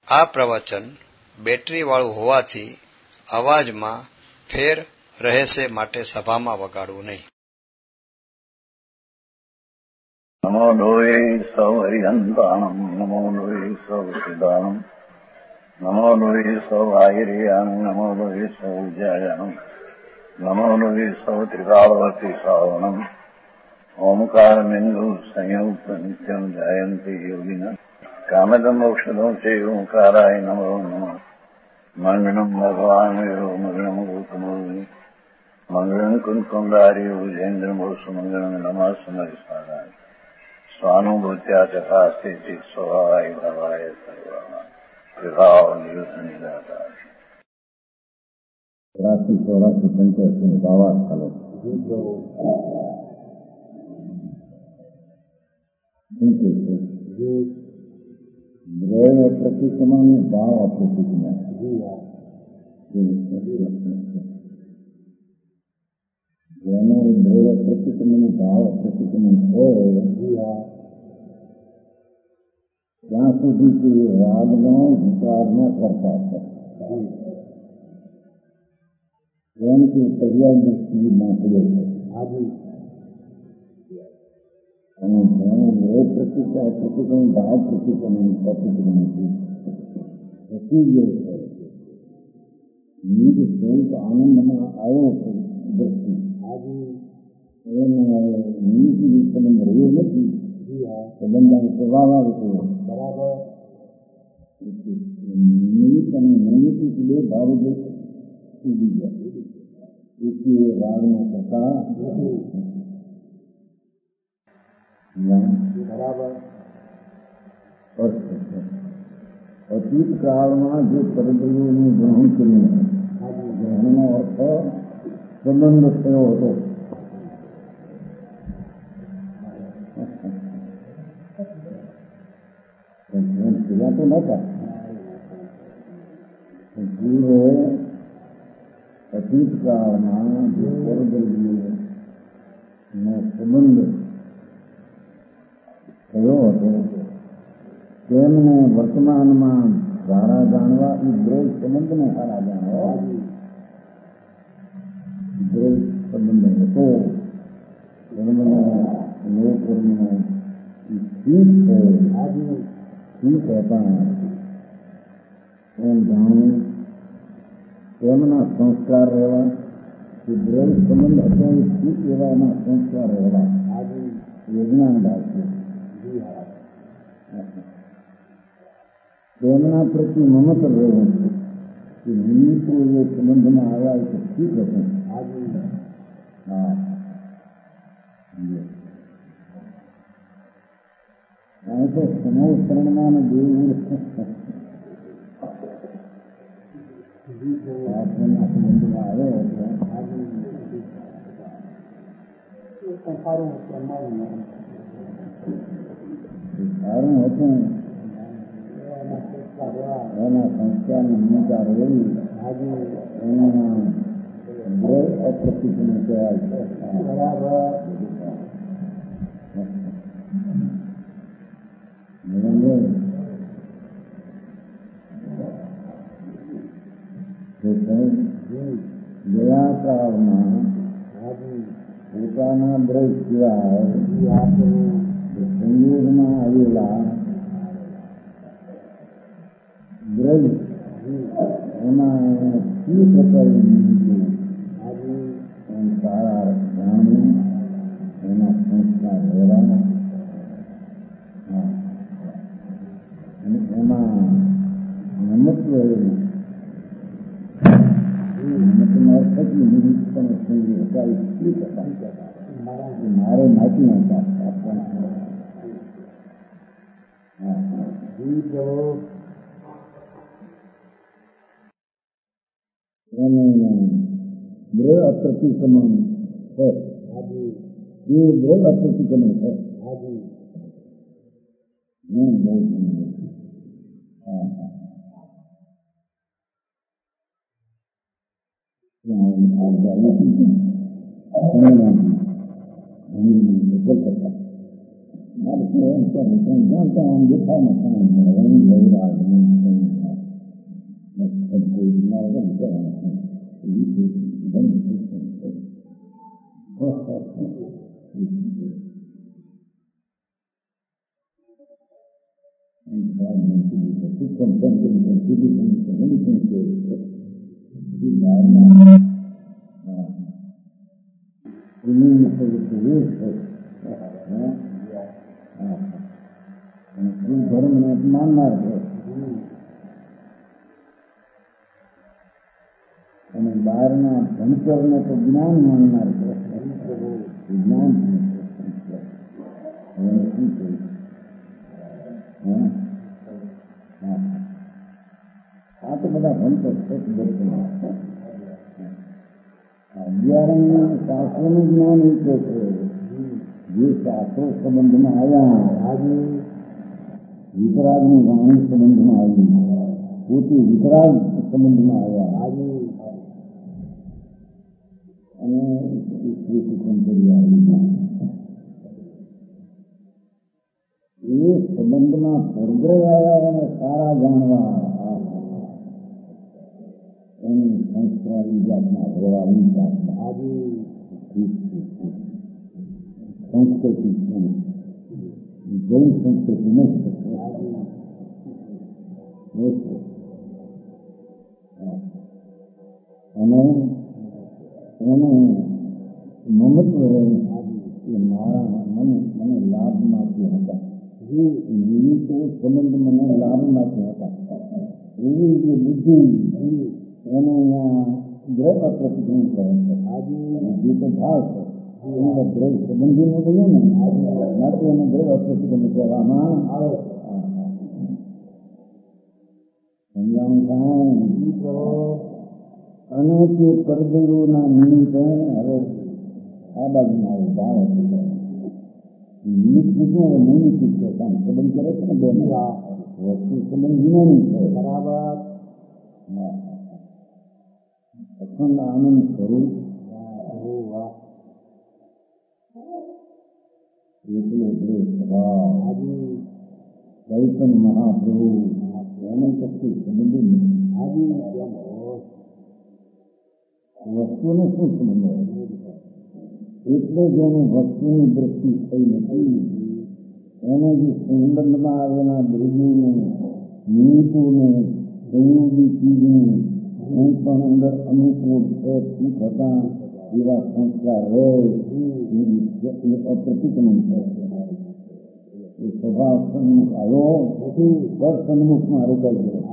આ પ્રવચન બેટરીવાળું હોવાથી અવાજમાં ફેર રહેશે, માટે સભામાં વગાડવું નહીં. નમો લોહે સૌ હરિહંતાણમ, નમો લોહે સૌ સિદ્ધાણમ, નમો લોહે સૌ આહિર્યાણમ, નમો લોહે સૌ જયાણમ, નમો લોહે સૌ ત્રિકાળવતી શ્રાવણમ. ઓમકાર બિંદુ સંયુક્ત નિત્યમ જયંતિ યોગિના કામદમ ઔષધો છે ઓંકારાય નમો નમઃ. મંગળમ ભગવાન વિરો મંગળમ ગૌતમોની મંગળમ કુંકુંડારી ભુજેન્દ્રમોષ મંગળમ નમઃ સમરિસારાય સ્વાનુભૂત્યા ચકાસ્તે ચિત સ્વભાવાય ભવાય સર્વમાં વિભાવ નિયુદ્ધ નિરાકાર. 84-85 ભાવાર્થ ચાલે દ્રવ પ્રતિક્રમણ ભાવ અપ્રતિક્રમણ જેનો દ્રવ પ્રતિક્રમણ ભાવ અપ્રતિક્રમણ હોય ત્યાં સુધી તે રાગનો વિચાર ન કરતા છે. જેમ કે તૈયારની સ્થિતિમાં પડ્યો છે અને જેનો દ્રવ પ્રતિક્રમણ ભાવ પ્રતિક્રમણ પછી જે છે નિજ સ્વરૂપ આનંદમાં આવ્યો છે દ્રષ્ટિ એને નિજ સંબંધ રહ્યો નથી. સંબંધનો સ્વભાવ આવે છે બરાબર. નિમિત્ત અને નૈમિત્તિક બે ભાવ જે ઉડી ગયા એથી રાગના થતા બરાબર. અતીત કાળમાં જે પરદ્રવ્યોનું ગ્રહણ કર્યું, ગ્રહણનો અર્થ સંબંધ થયો હતો. પેલા તો નતા જીવો અતીત કાળમાં જે પરદ્રવ્યોનો સંબંધ થયો હતો તેમને વર્તમાનમાં સારા જાણવા એ દ્રવ સંબંધને સારા જાણવા. દ્રવ સંબંધ હતો કર્મનો નો કર્મનો ઠીક છે ઠીક હતા એમ જાણવું. તેમના સંસ્કાર રહેવા એ દ્રવ સંબંધ હતો એ ઠીક એવા એના સંસ્કાર રહેવા વિજ્ઞાન ભાષે તેમના પ્રતિ મમત્ર રહેવું કે નિમિત્તો એ સંબંધમાં આવ્યા એ તો ઠીક હતું. હા તો સમૂહ શરણમાં દેવું સંબંધમાં આવ્યો હતો સારું હતું. એના સંસ્કારની ભૂમિકા રહેલી એના દ્રવ અપ્રતિક્રમણ કહેવાય છે. ગયા કાળમાં પોતાના દ્રવ સિવાય સંયોગમાં આવેલા દ્રવ એમાં શું પ્રકારની એમ સારા જાણવું એના સંસ્કાર રહેવાના અને એમાં નમત્વ રહેવું. નમતનો અર્થ જ નિરીક્ષણ સંગી હતા એ ઠીક હતા. મારે માટી નતા દ્રવ અપ્રતિક્રમણ છે. એ દ્રવ અપ્રતિક્રમણ છે. धर्म ने मानना है અને બહારના ભણતરને તો જ્ઞાન માનનાર છે. જ્ઞાન શું કહ્યું? આ તો બધા ભણતર છે. 11 શાસ્ત્રોનું જ્ઞાન એ છે જે શાસ્ત્રો સંબંધમાં આવ્યા વિતરાગની વાણી સંબંધમાં આવી પોતે વિતરાગ સંબંધમાં આવ્યા અને શ્રી સુખમ કરી આવી એ સંબંધમાં પરગ્રહ આવ્યા અને સારા જાણવા એની સંસ્કારી જાતના વ્યવહારની જાતના સંસ્કૃતિ જૈન સંસ્કૃતિ નથી અને એને મમત્વ એ મારા મને લાભમાંથી હતા નિમિત્તો સંબંધ મને લાભમાંથી હતા એવી જે બુદ્ધિ એને અહીંયા ગ્રહ પ્રતિક્રમણ કરે છે જે તો ભાવ છે એના ગ્રહ સંબંધીને બોલ્યું ને ના તો એને ગ્રહ પ્રતિક્રમણ કહેવામાં આવે સમજાવણ થાય અને તે પરદેવોના નિમિત્ત હવે આ બાજુના ભાવ હતું નિમિત્ત કીધું નિમિત્ત છે કામ સંબંધ કરે છે ને બેન વસ્તુ સંબંધ વિનાની છે બરાબર અખંડ આનંદ સ્વરૂપ એટલો એટલો સ્વભાવ ચૈતન મહાપ્રભુ એને કશું સંબંધ નથી વસ્તુનો શું સંબંધ એટલે જેને વસ્તુની દ્રષ્ટિ થઈ નથી એને જે સંબંધમાં આવેલા દ્રવ્યોને નિમિત્તોને સંયોગી ચીજને એમ પણ અંદર અનુકૂળ છે ઠીક હતા એવા સંસ્કાર હોય એ અપ્રતિક્રમણ છે એ સ્વભાવ સન્મુખ આવ્યો પર સન્મુખમાં રોકાઈ ગયો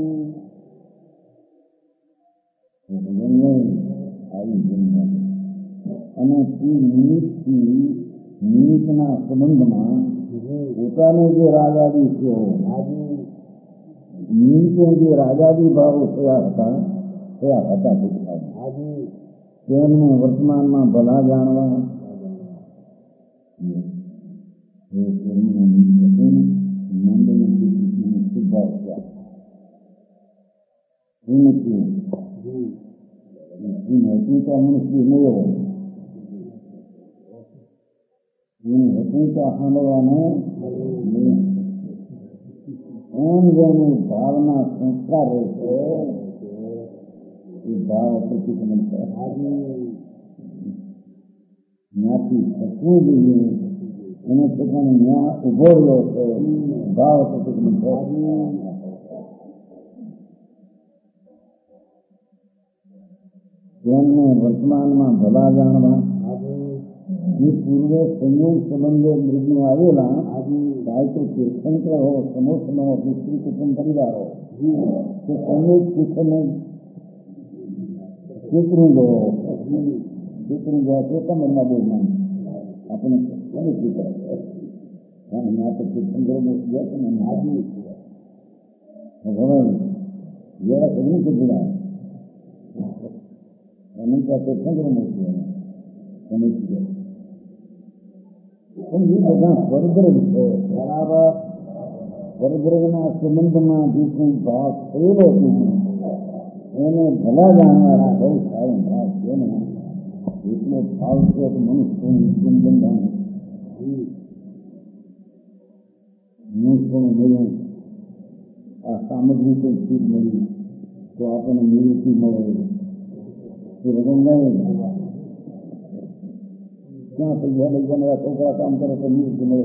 અને તે નિમિત્તના સંબંધમાં પોતાને જે રાજાદી છે નિમિત્તે જે રાજાદી ભાવો થયા હતા તેમને વર્તમાનમાં ભલા જાણવા શુભાવ થયા મનુષ્ય એની હકીકત સાંભળવાને એમ જેની ભાવના સંસ્કાર રહેશે એ ભાવ પ્રતિક્રમણ છે જ્ઞાતિ શકવું જોઈએ એને પોતાને ન્યાય ઉભો રહ્યો છે ભાવ પ્રતિક્રમણ છે તેમને વર્તમાનમાં ભલા જાણવા જે પૂર્વે સંયોગ સંબંધો મૃગનો આવેલા ચાહે તો તીર્થંકર હો સમોસનો વિસ્તૃત કુટુંબ પરિવાર હો તો સંયોગ શિક્ષણને ચેતરું ગયા ચોથા મહિના બોલવાનું આપણે સમજવું પડે કારણ આ તો તીર્થંકરો મોટી ગયા છે ને નાજી હવે જરા સગની કેટલા અનંત તીર્થંકરો મોટી સમજી ગયા પણ એ બધા પરદ્રવ છે બરાબર પરદ્રવના સંબંધમાં જે કોઈ ભાવ થયેલો છે એને ભલા જાણવાના બહુ સારો ભાવ છે ને એટલો ભાવ છે તો મનુષ્યનું સંબંધ મનુષ્યનું મળ્યું આ સામગ્રી કોઈ ચીજ મળી તો આપણને નિવૃત્તિ મળે એ વગર નહીં. ક્યાં પૈસા લઈ જનારા છોકરા કામ કરે તો નિવૃત્તિ મળે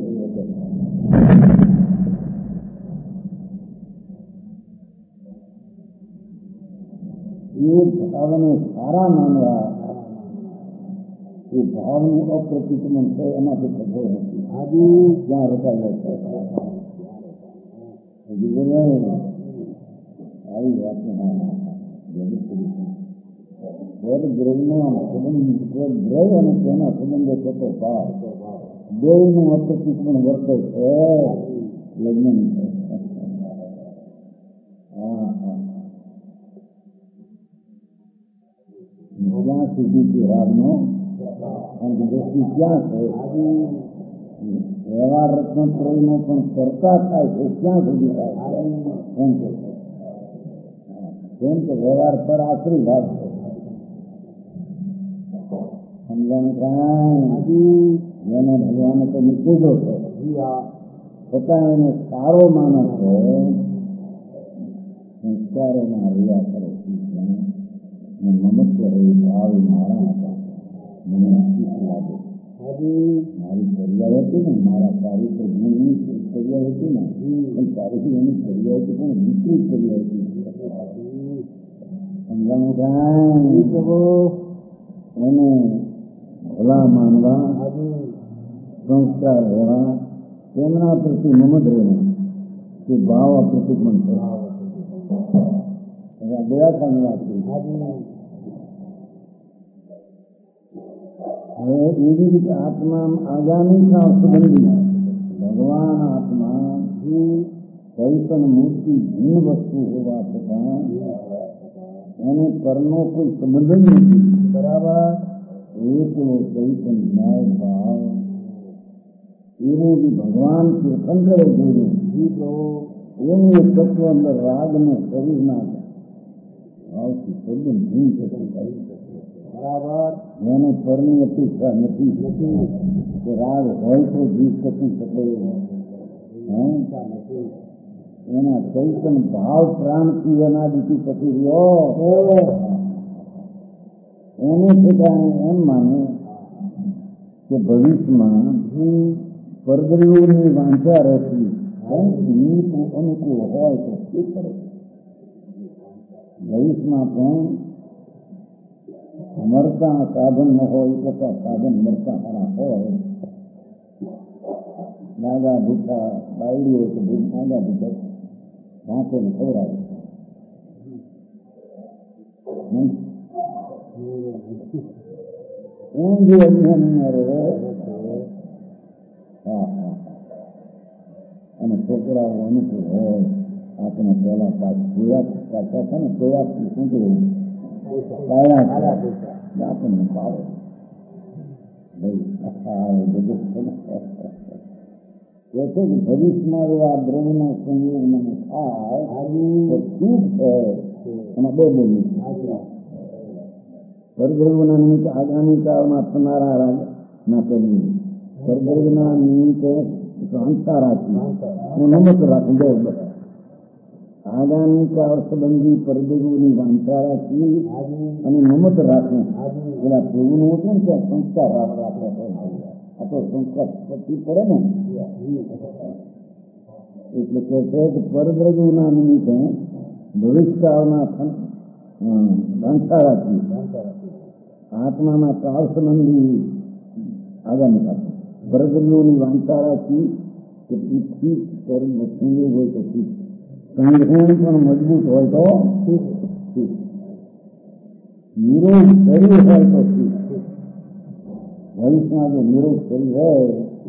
એ ભાવને સારા માનવા એ ભાવનું અપ્રતિક્રમણ છે એમાંથી થતો નથી. આજે જ્યાં રખાયેલો છે આવી વાતને દ્રવ્ય અને તેના સંબંધો થતો ભાવ બેનું અપ્રતિક્રમણ વર્તે છે લગ્ન. જ્યાં સુધી તે રાગનો દ્રષ્ટિ ક્યાં છે વ્યવહાર રત્નત્રયનો પણ ચર્ચા થાય છે ક્યાં સુધી થાય કેમ કે વ્યવહાર પર આશ્રી ભાગ છે. સમજણ કાંઈ જેને ભગવાને તો નીકળ્યો છે છતાં એને સારો માણસ છે સંસ્કારોમાં રહ્યા કરે મમત્વ રહ્યું ભાવ મારા હતા મને શીખ લાગે. મારી ચર્યા હતી ને મારા ચારિત્ર ગુણની ચર્યા હતી ને પણ ચારિત્ર એની ચર્યા હતી પણ વિપરીત ચર્યા હતી. સમજાણું કાંઈ એને ભલા માનવા સંસ્કાર રહેવા તેમના પ્રતિ મમદ રહેવા તે ભાવ પ્રતિક્રમણ છે. દેવાતાની વાત કરી. હવે એવી રીતે આત્મા આગામી કાળ સંબંધી ભગવાન આત્મા ચૈતન મૂર્તિ ભિન્ન વસ્તુ હોવા છતાં એને પરનો કોઈ સંબંધ જ નથી. બરાબર એકલો ચૈતન ન્યાય ભાવ એવું બી ભગવાન તીર્થંકરે જોયું એનું એક તત્વ અંદર રાગને શરીરના ભાવથી સંબંધ ભીન થતું થાય. બરાબર એને પરની અપેક્ષા નથી કે રાગ હોય તો જીવ થતું શકે એના ચૈતન ભાવ પ્રાણથી એના દીથી થતી રહ્યો એને ઠેકાણે એમ માને કે ભવિષ્યમાં પરદ્રીઓની વાંચા રહેતી અનુકૂળ હોય તો શું કરે. ભવિષ્યમાં પણ મરતા સાધન ન હોય છતાં સાધન મરતા સારા હોય. દાદા ભૂખા બાયડી હોય તો દાદા ભૂખા વાંચોને ખવડાવે. એમ જે અજ્ઞાન રહે અને છોકરાઓ અનુકૂળ હોય આપણે પહેલા કાચા છે ને પ્રયાસથી શું કહેવું આપણને પાવે બધું છે કે ભવિષ્યમાં એવા દ્રવ્યના સંયોગ મને થાય તો શું છે એમાં બે બોલી પરદ્રવ્યના નિમિત્તે આગામી કાળમાં થનારા રાગ ના કરવી પરદ્રવ્યના નિમિત્તે અંતા રાખી નમત રાખવું બે બધા આગામી કાળ સંબંધી પરદ્રવ્યોની વાંચા રાખવી અને નમત રાખવું. પેલા પ્રભુનું હતું ને ત્યાં સંસ્કાર આપણે આ તો સંસ્કાર પતિ પડે ને એટલે કે છે કે પરદ્રવ્યોના નિમિત્તે ભવિષ્યકાળના વાંચા રાખવી આત્માના કાળ સંબંધી આગામી કાળ પરદ્રવ્યોની વાંચા રાખવી કે પીઠથી સંયોગ હોય તો પીઠ સંગ્રહણ પણ મજબૂત હોય તો નિરોધ શરીર હોય તો ભવિષ્યમાં જો નિરોધ શરીર હોય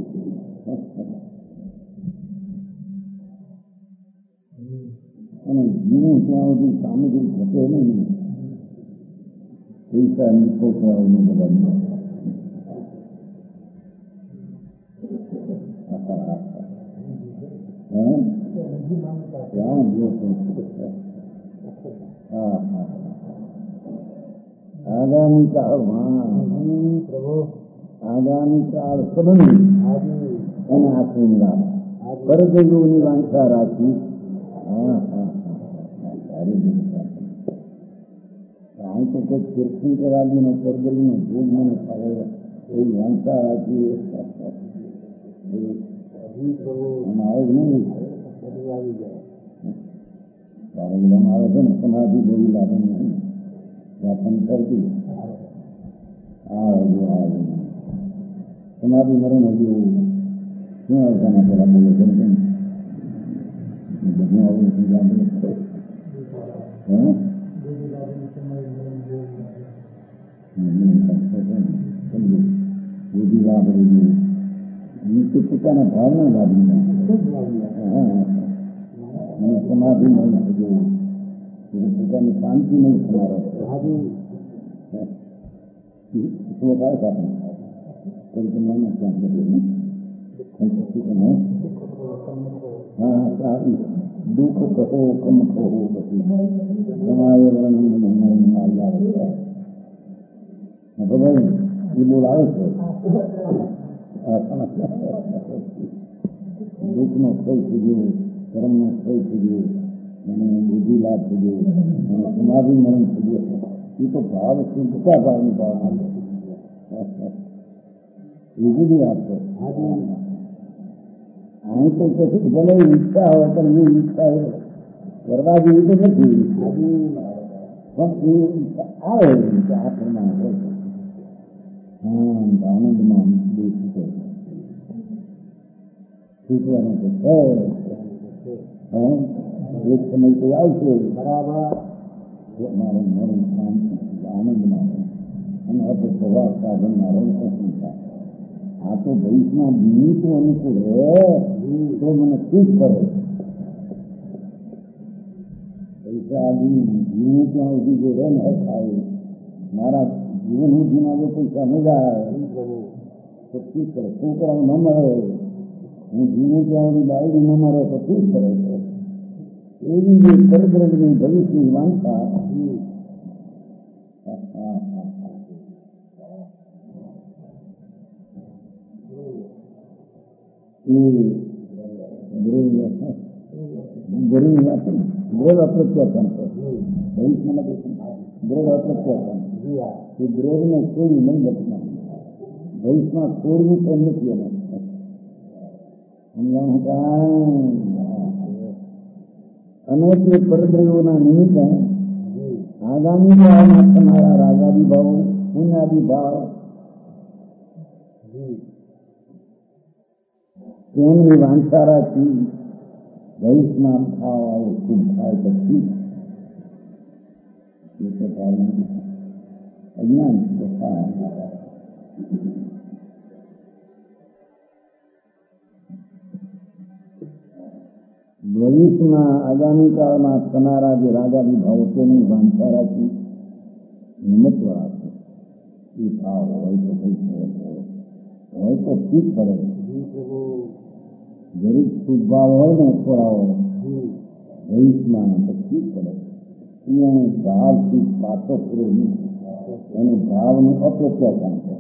અને જીવું ત્યાં સુધી સામગ્રી ઘટે નહીં પૈસા છોકરાઓને બધા આગામી કાળ સંબંધી એને આશ્રય લાભ પરદેવીઓની વાંચા રાખી સારી અહીં તો કોઈ કીર્તન કરાવીને પરગરીનો ભોગ મને ખાવે એવી વાંચા રાખી આવે જ નહીં આવી જાય ત્યારે બધા આવે છે ને સમાધિ જેવી લાગે નહીં વ્યાપન કરતી સમાધિ મરે ને હજુ શું આવતા પેલા બોલે છે બધું આવું પોતાના ભાવના લાભી અને સમાધિ નહીં થયું પોતાની શાંતિ નહીં થનારો દુઃખ કહો કમ કહો બધું તમારે ભાઈ એ બોલાવે છે દુઃખનો ક્ષય થઈ ગયો કર્મનો ક્ષય થઈ ગયો અને બુદ્ધિ લાભ થઈ ગયો અને સમાધિ મરણ થઈ ગયો એ તો ભાવ શુદ્ધતા ભાવની ભાવના એ બધી વાત છે અહીં તો પછી ભલે ઈચ્છા હોય પણ એ ઈચ્છા હોય કરવા જેવી તો નથી પણ એ આવે આ પ્રમાણે હોય આનંદમાં દેખી છૂટવાનું તો છે એક સમય તો આવશે બરાબર મારો મરણ શાંતિ આનંદમાં અને આપણે પ્રવાસ સાધન મારો સંસ્થા આ તો ભવિષ્યમાં નિમિત્ત અનુકૂળ તો મને ખુશ કરે પૈસા જીવું ત્યાં સુધી જો રહે ને થાય મારા જીવન સુધીમાં જો પૈસા ન જાય તો ખુશ કરે છોકરાઓ ન મળે હું જીવું ત્યાં સુધી બાળકી ન મળે તો ખુશ કરે છે એવી જે પરબ્રહ્મની ભવિષ્યની વાંચા દ્રવ અપ્રત્યાખ્યાન છે ભવિષ્યમાં દ્રવ અપ્રત્યાખ્યાન એ દ્રવને છોડી નહીં લખના ભવિષ્યમાં છોડવું પણ નથી એને અને તે પરદ્રવ્યોના નિમિત્તે આગામી કાળમાં તમારા રાગાદી ભાવ પુણ્યાદી ભાવ તેમની વાંચા રાખી ભવિષ્યમાં ભાવ આવો ખૂબ થાય પછી એ પ્રકારનું અજ્ઞાન ભવિષ્યમાં આગામી કાળમાં થનારા જે રાગાદી ભાવો તેની વાંચા રાખી નિમિત્ત રાખે એ ભાવ હોય તો હોય તો ઠીક પડે ગરીબ શુભ ભાવ હોય ને થોડાઓ ભવિષ્યમાં તો ઠીક પડે એને ભાવથી પાછો પૂરો નહીં એને ભાવનું અપ્રત્યાખ્યાન છે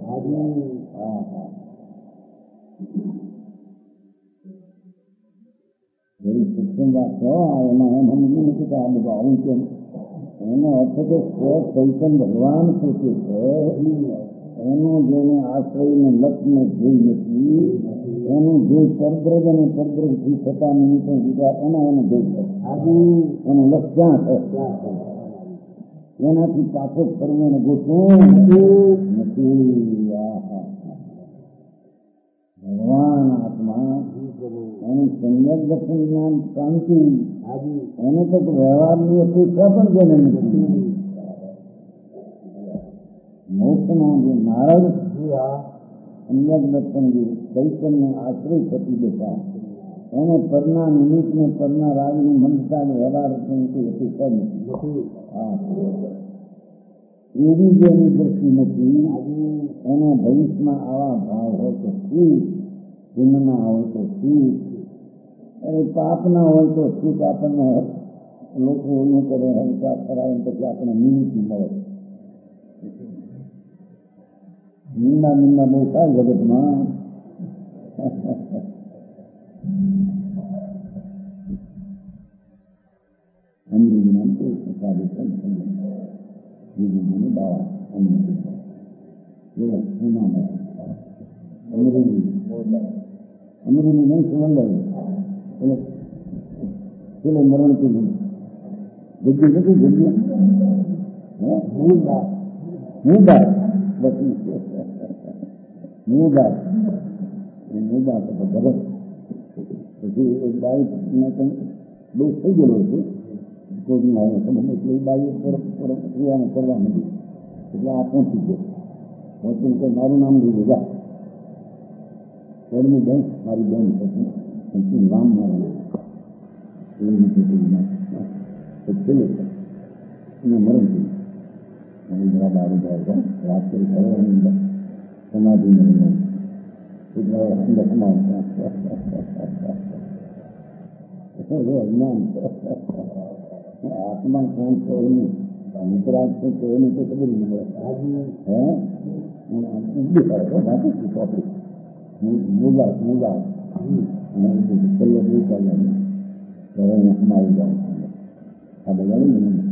ગરીબ સત્સંગ એમાં એમ સમજી નથી કે આ બધું આવું છે એનો અર્થ તો ચૈતન ભગવાન પોતે છે એનો જેને આશ્રયને લક્ષ્યને જોઈ નથી એનું જે પરદ્રજ અને પરદ્રજથી થતા નિમિત્ત જુદા એના એને જોઈ છે એનું લક્ષ્ય ક્યાં છે એનાથી પાછો ફરવું અને ગોઠવું નથી ભગવાન આત્મા એનું સંયમ દર્શન જ્ઞાન શાંતિ એને તો વ્યવહારની અપેક્ષા પણ જેને નથી મોક્ષના જે નારદ સંયમ દર્શન જે ચૈતન્ય આશ્રય થતી દેતા એને પરના નિમિત્તને પરના રાજની મંદતા વ્યવહાર અપેક્ષા નથી એવી જેની દ્રષ્ટિ નથી એને ભવિષ્યમાં આવા ભાવ હોય તો ઠીક પુણ્યના હોય તો ઠીક અને પાપના હોય તો ઠીક આપણને લોકો એનું કરે હલકા કરાવે પછી આપણે નિમિત્ત મળે નિંદા બહુ થાય જગતમાં અમૃત નામ તો સારું બીજું મને બાવા બોલો શું નામ અમરેલી નહીં સુવંદાઈ બોલો પેલો મરણ કીધું જગ્યા નથી જગ્યા મુદાર બસ મુદાર તો ભરત પછી એક બાઈ બહુ થઈ ગયેલો છે કોઈ આવે ખબર એટલે એ બાઈએ ક્રિયાને કરવા માંડી એટલે આ પહોંચી ગયો પહોંચીને કે મારું નામ લીધું જા એમની બેન મારી બેન પછી નામ મારું એવી રીતે છેલ્લે એને મરણ થયું અને જરા દારૂ જાય વાત કરી કરે સમાધિ મળી એટલે અંદર સમાજ અજ્ઞાન આત્મા કોણ છે એની વિતરાગ છે તો એની તો ખબર નહીં મળે હે ઊંડી કરે તો વાત ટોપિક મુદા છેલ્લે બહુ ચાલે હવે સમાવી જાય આ બધા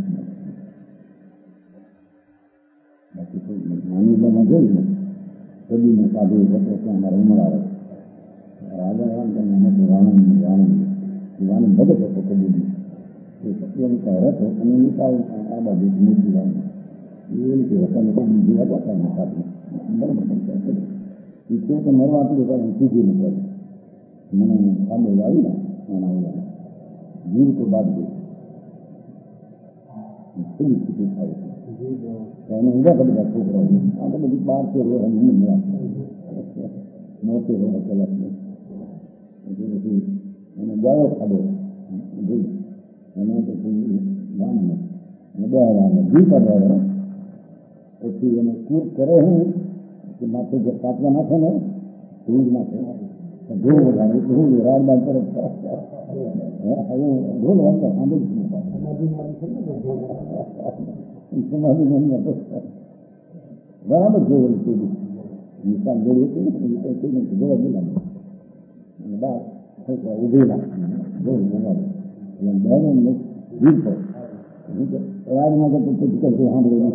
બાકી નાની બના જોઈ ને કદીને સાધુ હતો ત્યાં અમારે ઉમરાવે રાજા રાણી ભગત હતો કદીની એ સત્યની કહેર હતો અને નિકાલ આ બાજુ મૂકી વાણી એ રીતે હતા બીજી હતા સાથે બરાબર એ તો મરવા આટલું કાંઈ સીધી નથી મને સામે આવી ને એના જીવ તો બાદ ગઈ કેવી સ્થિતિ થાય છે એને ઊંધા બધા છોકરા આ તો બધી 12 મોટી રહે કલાક પછી એને ગાયો ખાધો જોઈ એને પછી ગામને અને બે ઘી કરવા પછી એને કૂર કરે હું કે માથે જે કાપવા નાખે ને ધૂળ નાખે ધૂળ વગાડે ધૂળ રાડબાદ તરફ હવે ધૂળ વાંચતા સાંભળી સમાધિ મનમાં બરાબર જોયેલું હતું નિશાન જોયું હતું જોવા બોલાવે અને બાર છોકરા ઉભેલા જોયું બોલાવે એટલે બહેનો ભીડ પર રાજમાં તો સાંભળેલું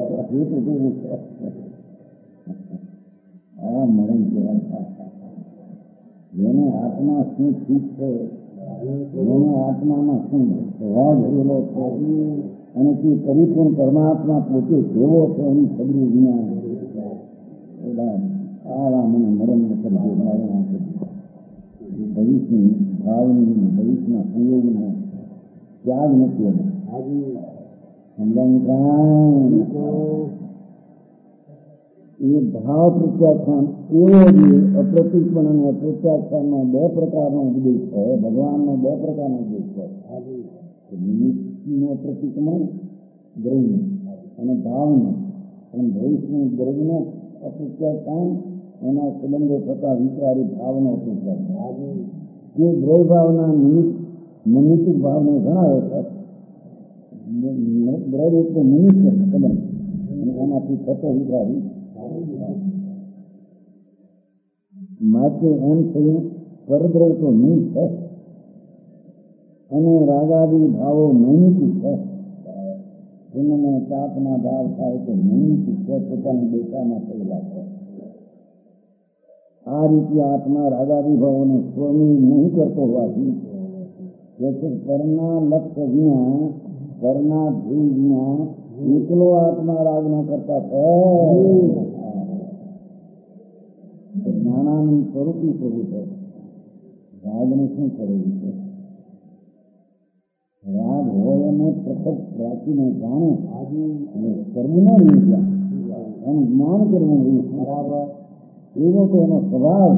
આ મરણ કહેવાય જેને આત્મા શું ઠીક છે જેને આત્મામાં શું સ્વભાવ ભરેલો છે અને તે પરિપૂર્ણ પરમાત્મા પોતે કેવો છે એની ખબર વિના આરામ અને મરણ ભવિષ્યની ભાવની ભવિષ્યના સંયોગનો ત્યાગ નથી એ ભાવ પ્રત્યાખ્યાન એવો જ અપ્રતિકપણ અને અપ્રત્યાખ્યાનનો 2 પ્રકારનો ઉપદેશ છે ભગવાનનો 2 પ્રકારનો ઉપદેશ છે નિમિત્તનો પ્રતિક્રમણ દ્રવ્ય અને ભાવનો અને ભવિષ્યનું દ્રવ્યનો અપ્રત્યાખ્યાન એના સંબંધો થતા વિચારી ભાવનો અપ્રત્યાખ્યાન જે દ્રવ્ય ભાવના નિમિત્તિક ભાવને ગણાવે છે દ્રવ્ય એટલે નિમિત્ત સંબંધ અને એનાથી થતો વિચારી માટે એમ થયું પરદ્રવ્ય તો નિમિત્ત છે અને રાગાદી ભાવો નૈમિતિક છે જેમને તાપના ભાવ થાય તો નૈમિતિક છે પોતાના દેશામાં થયેલા છે આ રીતે આત્મા રાગાદી ભાવોને સ્વની નહીં કરતો હોવાથી કરના લક્ષ્ય વિના કરના ધ્યેય વિના એકલો આત્મા રાગ ન કરતા છે જ્ઞાનાનું સ્વરૂપી સ્વરૂપ છે રાગને શું કરવું છે રાગ હોય અને પ્રકટ રાખીને જાણે અને કરવું ન રહી ગયા એનું જ્ઞાન કરવું રહ્યું બરાબર એવો તો એનો સ્વભાવ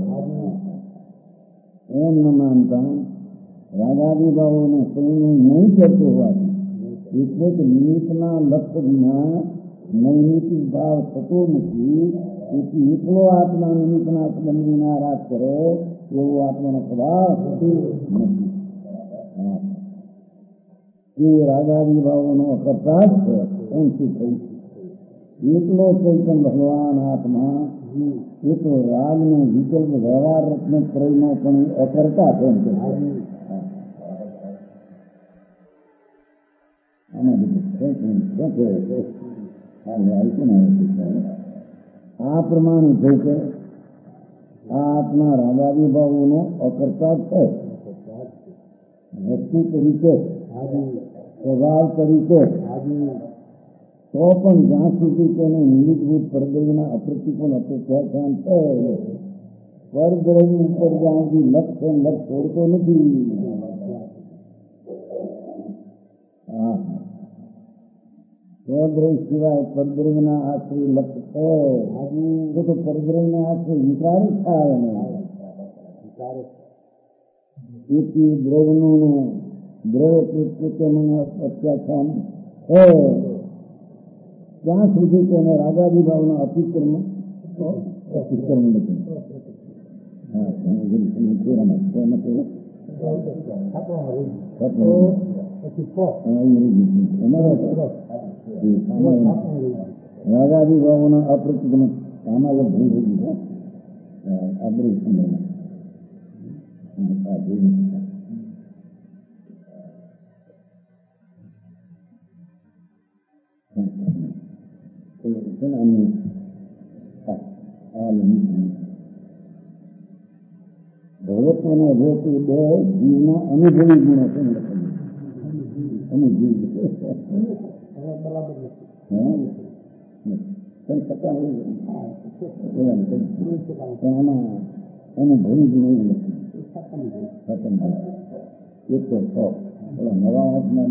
છે એમ ન માનતા રાગાદી ભાવોને સ્વયં નહીં કરતો હોવાથી એટલે કે નિમિત્તના લક્ષ્ય વિના નૈમિતિક ભાવ થતો નથી તેથી એકલો આત્મા નિમિત્તના સંબંધ વિના રાગ કરે એવો આત્માનો સ્વભાવ નથી એ રાગાદી ભાવોનો અકર્તા જ છે એમ શું થયું એકલો ચૈતન્ય ભગવાન આત્મા એ તો રાગનો વિકલ્પ વ્યવહાર રત્ન ત્રયનો પણ અકર્તા છે એમ કે આમાં બધું આ પ્રમાણે થઈ કે આ આત્મા રાગાદિભાવોનો અકર્તા છે. વસ્તુ તરીકે સ્વભાવ તરીકે તો પણ જ્યાં સુધી તેને નિમિત્તભૂત પરદેવના અપ્રતિકોણ અપેક્ષા છે પરદ્રવ ઉપર જ્યાં સુધી લક્ષ્ય લક્ષ છોડતો નથી. સ્વદ્રવ સિવાય પરદ્રવના આશ્રય લક્ષ્ય છે તો પરદ્રવના આશ્રય વિકાર થાય ને તેથી દ્રવનું દ્રવ પ્રત્યેનું અત્યાખ્યાન છે ત્યાં સુધી તેને રાગાદિભાવનો અતિક્રમ નથી. રાગાદિભાવોના અપ્રતિક્રમ આમાં ભૂલ થઈ ગયું ભગવત્વના અભ્યાસ બે જીવના અનુભવી ગુણો છે. અનુભવી અનુભવી ગુણો એક તો નવા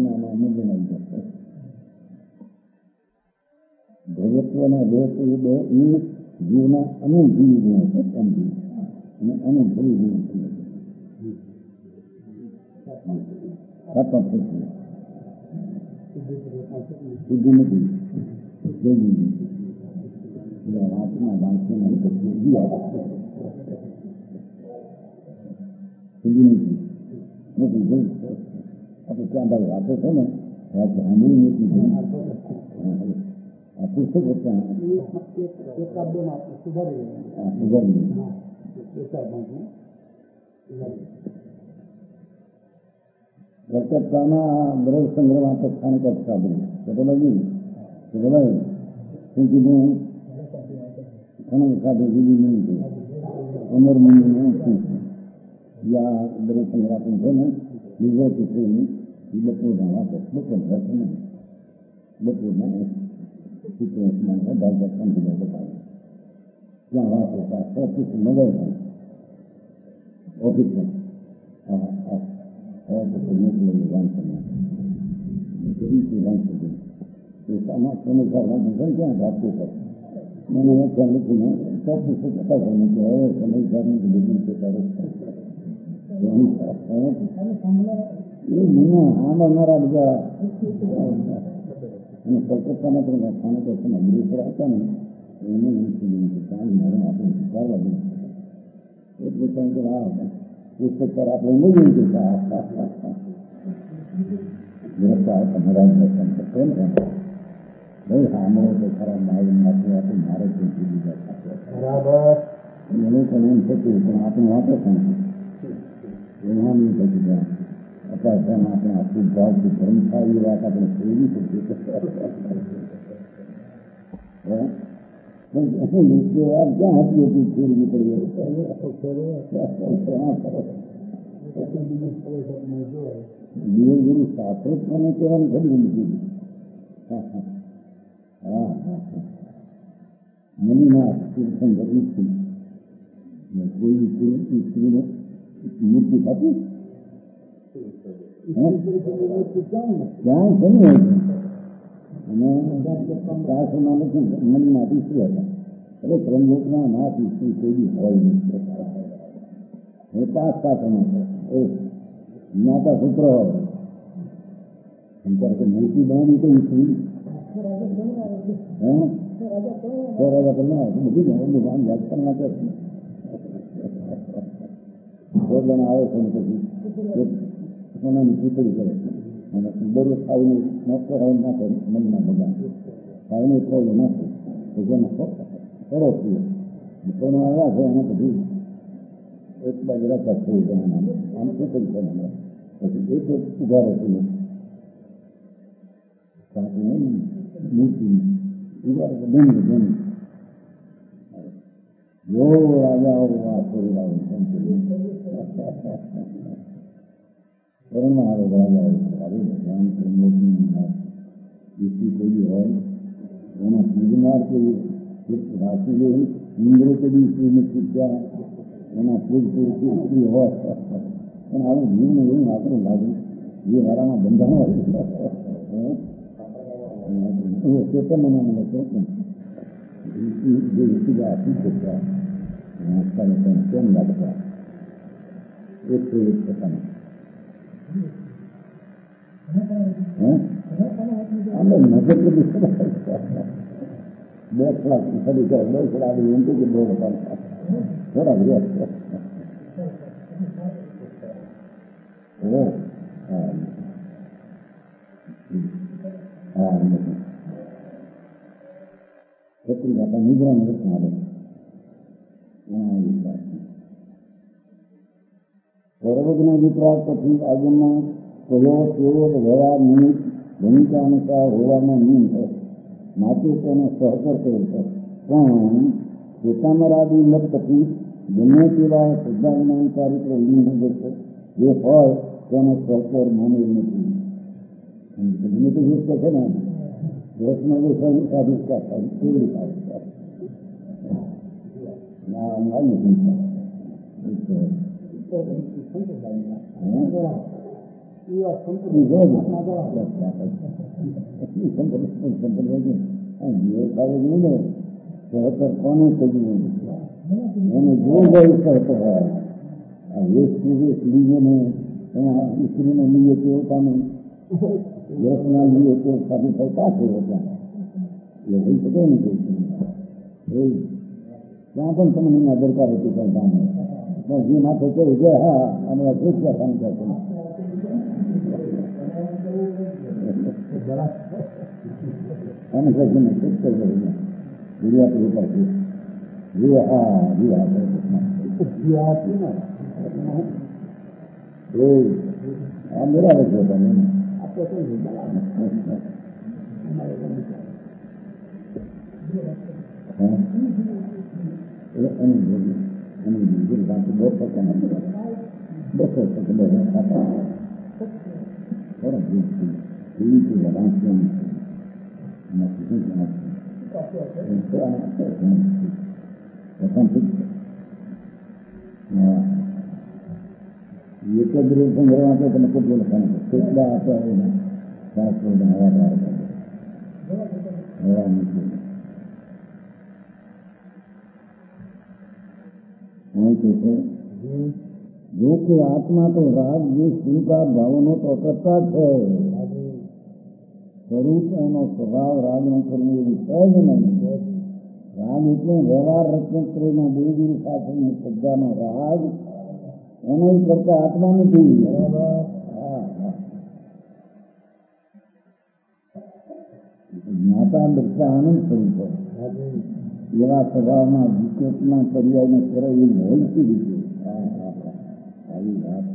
ભગવત્વના અભ્યાસ બે જીવના અનુભવી ગુણો છે. અને અનુભવી ગુણો શુદ્ધિ નથી. વાંચના વાંચના શુદ્ધિ નથી જોયું. આપણે ત્યાં ભાઈ વાતો છે ને વાત સાંભળી નથી. આ પુસ્તક સુધારી કલકત્તામાં દ્રવ સંગ્રહ સ્થાનિક સાંભળ્યું તો બોલાવી શું કીધું ઘણા સાથે જુદી નહીં છે. અમર મંદિર શું છે યા દ્રવ સંગ્રહ છે ને બીજા ચિત્રની બપોરના વાતો બપોરના ચિત્રમાં ત્યાં વાતો મગર ઓફિસમાં ક્યાં ભાગતું કરે મને ત્યાં લખીને ચોખ્ખું સમયસર આમાં મારા બધા અને કલકત્તાના પણ સ્થાનિકો અમૃતસર હતા ને એને મારે આપણે વિચારવા દઉં એટલે કારણ કે આ પુસ્તક પર આપણે મૂકી દીધું ભાઈ સાંભળો તો ખરા મારી આપણે મારે બરાબર એને પણ એમ થતું પણ આપણે વાંચો પણ એમાં નહીં થતું અત્યારે આપણે આખું ભાવથી ધર્મ થાય એ વાત આપણે કેવી શકીએ. વાત ક્યાં હતી હતી ફેરવી પડી દિવસગુરુ શાસ્ત્રો મને કહેવાનું ખરી મૂકી મનીનાથ તીર્થંકર કોઈ સ્ત્રીને મૂર્તિ થતી ક્યાં છે ને અને શાસ્ત્રમાં નથી મનીનાથ સ્ત્રી હતા. એટલે બ્રહ્મલોકના નાથ સ્ત્રી કોઈ બી હોય નહીં. એ પાંચ શાસ્ત્રમાં છે જ્ઞાતા સૂત્ર હોય ત્યારે મૂર્તિ બનાવી તો સ્ત્રી આવે છે પછી સોનાની ખીચડી કરે અને દરરોજ ખાઈને મોટો રાઉન્ડ નાખે મનમાં ભગવાન ખાઈને ખોઈ નાખે તો જેને કરો છીએ સોનો આવ્યા છે એને પછી એક બાજુ રખા થઈ જાય આમ ખીચડી કરે પછી એક ઉભા રહેતું મૂર્તિ दिन वो राजा और हमारे राजा भगवान के किसी को भी है होना पूजनार के राशि इंद्र के भी स्त्री में पूजा होना पूजपुर की स्त्री हो हमारे जीवन में यही आपको लागू ये हमारा में बंधन है चेतन मनाने लगते जो इसी का आशीष होता है उसका मतलब कौन लगता है एक से एक पता नहीं हमें नजर के भी बहुत थोड़ा सभी का बहुत थोड़ा भी उनके के लोग थोड़ा भी छत्री का निद्रा में रखना सर्वज्ञ विप्राग પછી આજના કયો કેવો વ્યવહાર નિમિત્ત ભૂમિકા અનુસાર હોવાનો નિયમ છે માટે તેને સહકાર કહે છે પણ પોતામરાદી મત પછી ગમે તેવા શ્રદ્ધાના ચારિત્ર વિનિમય છે જે હોય તેને સહકાર માનવું નથી ગમે તે યુક્ત છે ને દેશમાં જે સાધિકા થાય કેવી થાય ના નથી કોને કહ્યું એને જો ગયું કરતો હોય સ્ત્રીઓને એના સ્ત્રીને લીએ તે પોતાને દેશના લીએ તે સાધુ થતા છે એ હોઈ શકે ને ત્યાં પણ તમને એના દરકાર હતી કરતા પણ જે માથે કહ્યું કે હા અમારા દૃશ્ય કામ કરતો અને કરીને શિક્ષક વિદ્યા ઉપર મેરા રખો તમે एक दृढ़ संग्रह आते तो कुछ बोल કેટલા आता है ना शास्त्र हवा द्वार हवा नहीं जो कि आत्मा तो राग ये स्वीकार भावों तो करता है स्वरूप एनो स्वभाव राग न करने एवं सहज नहीं राग એટલે વ્યવહાર રચના દેવગુરુ શાસન શબ્દનો રાગ એનો કરતા આત્મા નથી જ્ઞાતા દર્શા આનંદ સ્વરૂપ એવા સ્વભાવમાં વિકેટના પર્યાયને કરે એ ભોલતી રીતે આવી વાત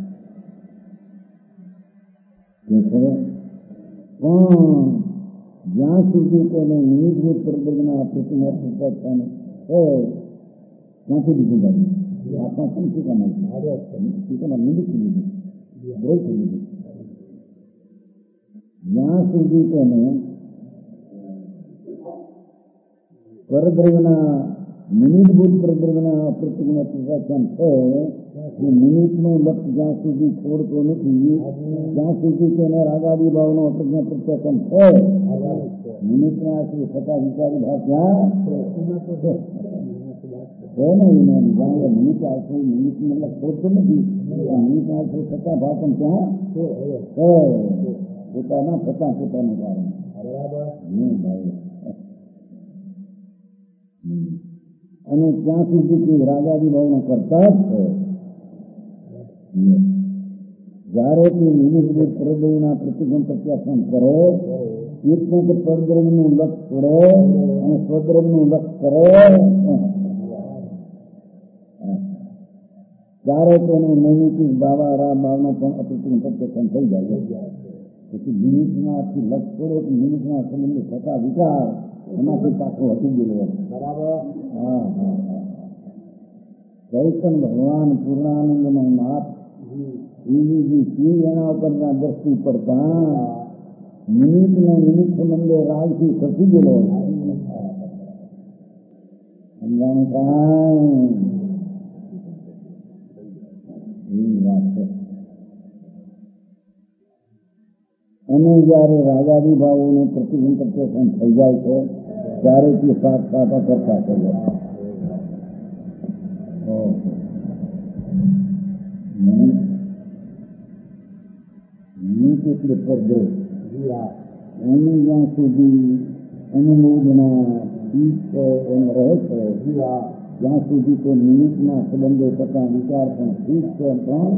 પણ જ્યાં સુધી તેને નિમિત્ત પ્રબંધના પ્રતિમા પ્રત્યાખ્યાન હોય ત્યાંથી બીજું જાય આત્મા પણ શીખવામાં નિમિત્ત લીધું બ્રેક લીધું જ્યાં સુધી તેને પરદ્રવ્યના નિમિત્તભૂત પરદ્રવ્યના પ્રતિમા પ્રત્યાખ્યાન હોય એ નિમિત્તનું લક્ષ્ય જ્યાં સુધી છોડતો નથી ત્યાં સુધી તેને રાગાદી ભાવનો અપ્રજ્ઞા પ્રત્યાખ્યાન હોય નિમિત્તના આશ્રય થતા વિચારી ભાવ ત્યાં નિમિત્ત આશ્રય નિમિત્તને છોડતો નથી નિમિત્ત આશ્રય થતા ભાવ પણ ત્યાં પોતાના થતા પોતાનું કારણ અને ત્યાં સુધી રાગાદી ભાવનો કરતા જ છે જ્યારે તે નિમિત્ત પ્રદયના પ્રતિગમ પ્રત્યાખ્યાન કરે એટલે કે પરદ્રવ્યનું લક્ષ છોડે અને સ્વદ્રવ્યનું લક્ષ કરે ત્યારે તેને નૈમિતિક ભાવારા ભાવનો પણ અપ્રતિમ પ્રત્યાખ્યાન થઈ જાય પછી નિમિત્તનાથી લક્ષ છોડે કે નિમિત્તના સંબંધે થતા વિચાર એમાંથી પાછું હટી ગયેલું બરાબર. હા હા હા. ચૈતન ભગવાન પૂર્ણાનંદનો નાથ એની જે ચીજ એના ઉપરના દ્રષ્ટિ પડતા નિમિત્તને નિમિત્ત મંદિર રાજથી ખસી ગયેલો સમજાણું કાંઈ એવી વાત છે. અને જયારે રાજાદિભાવોને પ્રતિબંધ થઈ જાય છે ત્યારે તે સાત સાતા કરતા થઈ જાય. નીચ એટલે પરદો એની જ્યાં સુધી અનુમોદના એમ રહે છે ત્યાં સુધી તો નિમિત્તના સંબંધો થતા વિચાર પણ ઠીક છે પણ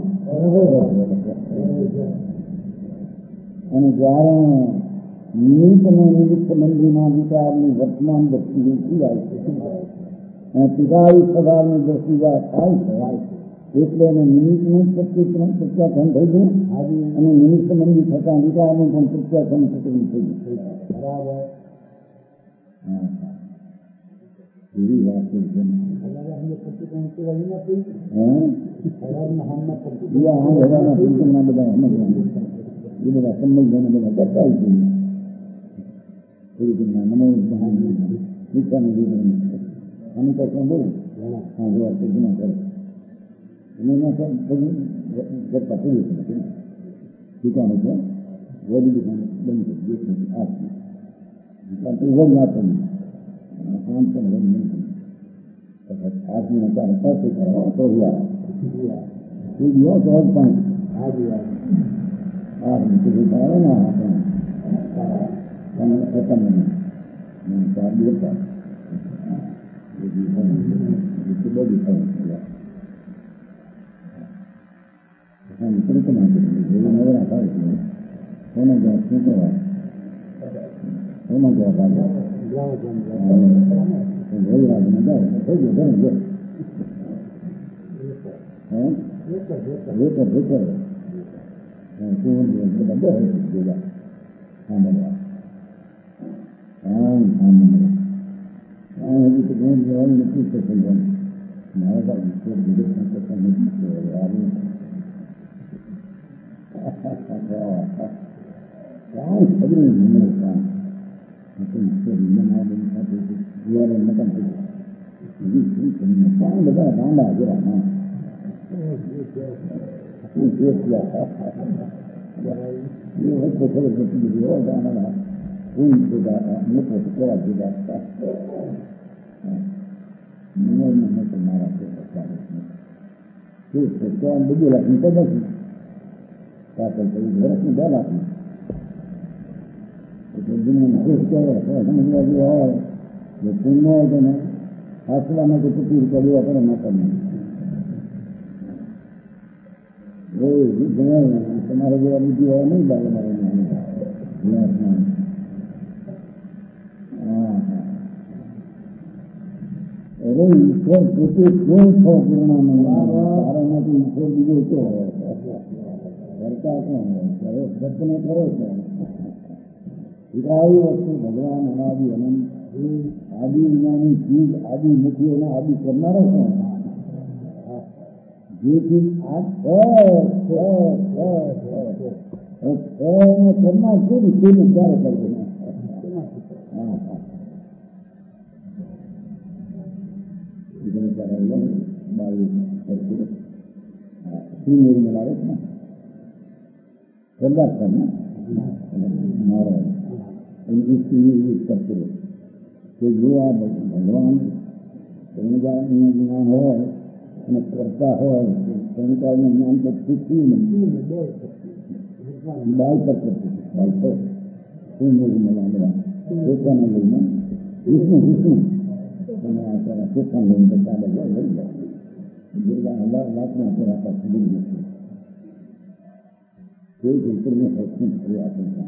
અને જયારે નિમિત્ત અને નિમિત્ત સંબંધીના વિચારની વર્તમાન દ્રષ્ટિ ઉઠી જાય છે અને પિતાવી સ્વભાવની દ્રષ્ટિ થાય છે એટલે એને નિમિત્તનું પ્રત્યાખ્યાન થઈ ગયું અને નિમિત્ત સંબંધી થતા વિચારનું પણ પ્રત્યાખ્યાન થતું થઈ ગયું. બરાબર. એવી વાત છે. બધા એ બધા સંબંધોને બધા કરતા અમે તો શું બોલું હા જોવા જૂના કરે કરતા પૂરું દુકાનો છે વડી દુકાન બંધ કરી આઠમી ના પણ આમ પણ વડ નહીં આઠમી ચાલે પાસે કરવા તો એ દિવસ હોય પણ આઠમી સુધી કરાવે ને આપણે ખતમ નહીં ચાર દિવસ બધું થાય કલ્પના કરી નવરા થાય છે કોને જ્યાં શું કહેવાય એમાં જ્યાં રાજા વૈરાજને જાય થઈ ગયો ઘણી ગયો બધા ભેગા સાંભળવા હજી તો ઘણું જવાનું નથી તો સમજવાનું મારા ઈશ્વર જગતના કરતા નથી કાંઈ ખબર નહીં કામ બધા ગાંડા જરા ના ખબર નથી દીધી ગાંડા કોઈ મોટો કેવા જુદા મારા બધું રાખી તો નથી પાછળ કરી વર્ષની 2 લાખની એટલે દુનિયામાં ખુશ કહેવાય સમજવાજી હોય જે પૂર્ણ હોય તો ને હાસવામાં તો કેટલી રૂપિયા લેવા પડે માતા નહીં તમારે જેવા બુદ્ધિ હોય નહીં લાગે મારે અરે ઈશ્વર પોતે કોઈ છો પૂર્ણામાં તારામાંથી ઈશ્વર બીજો તો કરતા કોણ કરે સત્યને કરે છે આવી વસ્તુ ભગવાન અનાદિ અનંત આદિ જ્ઞાની ચીજ આદિ નથી એના આદિ કરનારો કોણ જે ચીજ આ કરનાર કેવી કેવી ક્યારે કરશે આવે છે સરદાર સાહેબ નારાયણ એની કરતું કે જો આ ભગવાન જ્ઞાન હોય અને કરતા હોય સંકાળનું જ્ઞાન તો શીખ્યું નહીં બાલ પર કરતું બાલ પર શું મળવા પોતાને લઈને વિષ્ણુ અને આ તારા પોતાને લઈને ચાલે લઈ જાય જેટલા લાખના આપણા પાસે બધી નથી કોઈ ઉપરને સક્ષમ થયું આપણને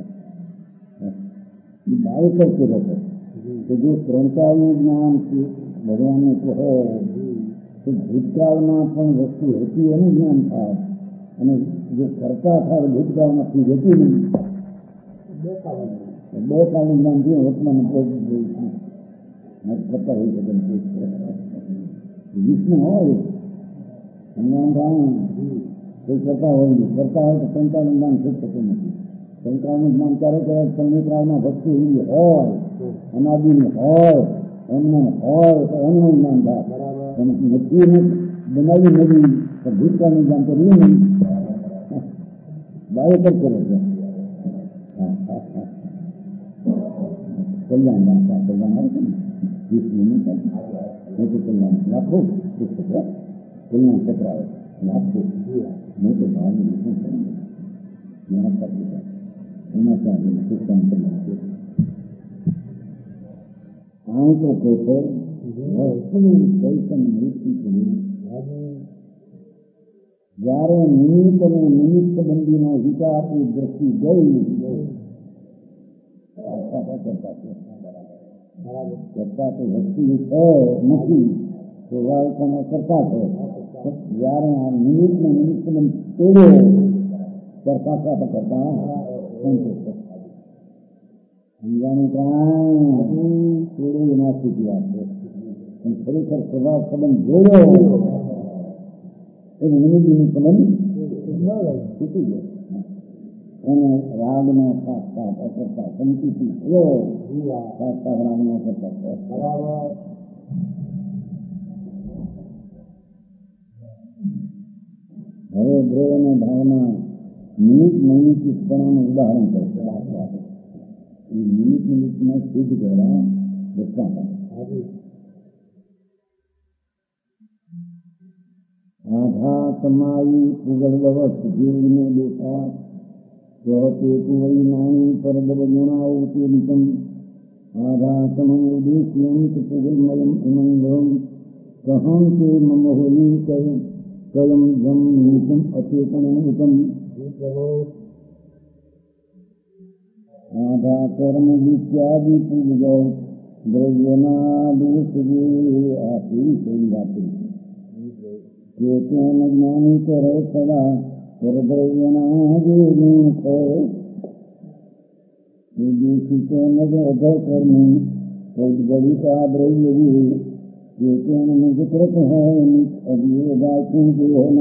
એ બાળક જ હતો કે જો ત્રણકાળનું જ્ઞાન ભગવાનને કહો તો ભૂતકાળમાં પણ વસ્તુ હતી એનું જ્ઞાન થાય અને જો કરતા થાય ભૂતકાળમાંથી જતી નહીં બે કાળનું જ્ઞાન થયું વર્તમાન કરતા હોય શકે વિષ્ણુ હોય કોઈ કરતા હોય નહીં, કરતા હોય તો સંકાળનું જ્ઞાન થઈ શકતું નથી. સંકાળનું જ્ઞાન ક્યારે કહેવાય? સંવિતરાળમાં વસ્તુ એવી હોય, અનાદિની હોય, એમને હોય તો એમનું જ્ઞાન થાય. નક્કી બનાવી નથી તો ભૂતકાળનું જ્ઞાન તો રહ્યું નહીં, દાવો પર કરે છે. કલ્યાણ દાતા કલ્યાણ આવે છે ને વિષ્ણુનું મોટું કલ્યાણ લાખો પુસ્તક કલ્યાણ ચક્ર આવે લાખો મોટું ભાવનું વિષ્ણુ મહાત્મા દીધા એના સાથે પુસ્તક કલ્યાણ આમ તો કહે વસ્તુનું ચૈતન મૃત્યુ કર્યું. જ્યારે નિમિત્ત અને નિમિત્ત બંધીનો વિચારની દ્રષ્ટિ ગઈ કરતા તો વસ્તુ છે નથી તો પણ કરતા છે. જયારે આ નિમિત્ત ને નિમિત્ત બંધ તોડ્યો કરતા કરતા સંતોષ સમજાનું કાંઈ તોડવું ના શીખ્યા છે. પણ ખરેખર સ્વભાવ સંબંધ જોયો એને નિમિત્ત સંબંધ તૂટી ગયો. એને રાગનો સાક્ષાત અકર્તા સંતુતિ થયો. સાક્ષાત રાગનો અકર્તા હવે દ્રવ્ય અને ભાવના નિમિત્ત નૈમિત્તિકપણાનું ઉદાહરણ કરશે. એ નિમિત્ત નિમિત્તમાં સિદ્ધ કરવા દર્શાતા આઘાતમાયી પુગળવત જીવને દેખા સ્વતે કુવઈ નાની પરદવ ગુણાવતીલિકમ આઘાતમય દેશ્યંત પુગલમયમ અનંગમ કહં તે મમ હોલી કયમ જમ નિકમ અચેતનમુકમ આધા કર્મ વિદ્યાદિ પૂજો દ્રવ્યના દુષ્ગે આપી સંગાતી કેતન જ્ઞાની કરે સદા પરદ્રવ્યના જીવન દૂષિતો નજ અધકર્મી સદગડિકા દ્રવ્યવી કેતન નિજકૃત હોય અભિયોગાચું દેહન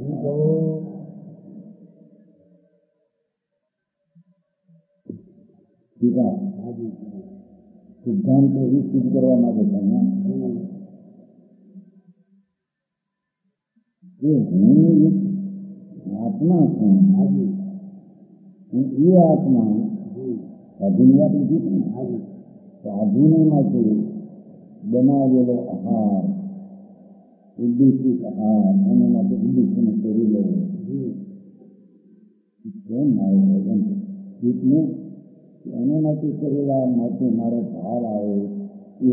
સિદ્ધાંતો સિદ્ધ કરવા માટે હું આત્મા છું. એ આત્મા અધીનવાદી જીતું અધીનમાંથી બનાવેલો આહાર ઉદ્દેશિત આહાર અને માટે ઉદ્દેશને કરી લેવો જીતને એના માટે કરેલા માટે મારો ભાવ આવે એ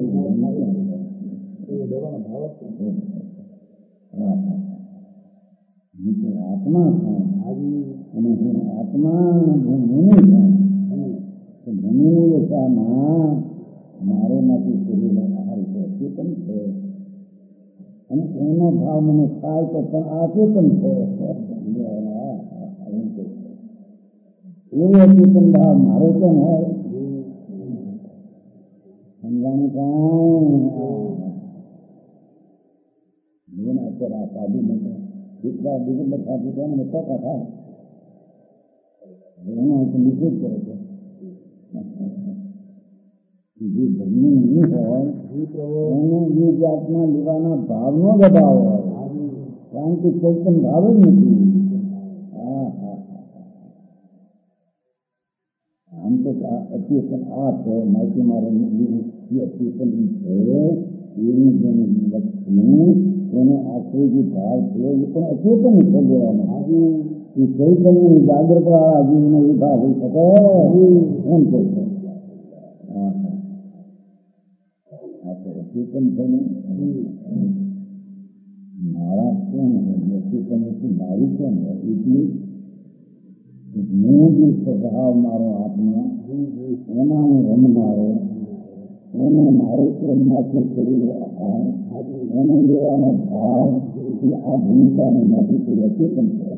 આત્મા છું અને હું આત્મા ધની છું. ધની દશામાં મારે માંથી કરેલો આહાર ચેતન છે અને એનો ભાવ મને થાય તો પણ આ ચેતન છે. એવો ચેતન ભાવ મારો પણ હોય સમજાનું કાંઈ અત્યારે આ સાધુ નથી જેટલા બીજું બધા દીધા ને ટકા થાય એના નિષેધ કરે છે. જે ધર્મી નહીં હોય એને એ જાતના લેવાના ભાવનો જ અભાવ હોય કારણ કે ચૈતન ભાવ જ નથી. આમ તો અચેતન આ છે માહિતી મારે અચેતન છે એની જેને એને આખરે જે ભાવ થયો એ પણ અચેતન છે લેવાનો. એ ચૈતન્યની જાગ્રત વાળા જીવનો એ ભાવ હોઈ શકે એમ કહે છે. અચેતન છે ને મારા કેમ અચેતન મારું કેમ એટલી હું જે સ્વભાવ મારો આત્મા એના હું રમનારો એને મારો રમનાથી કરી એને લેવાનો ભાવ એ આ ભૂમિકાને નથી કોઈ અચેતન છે.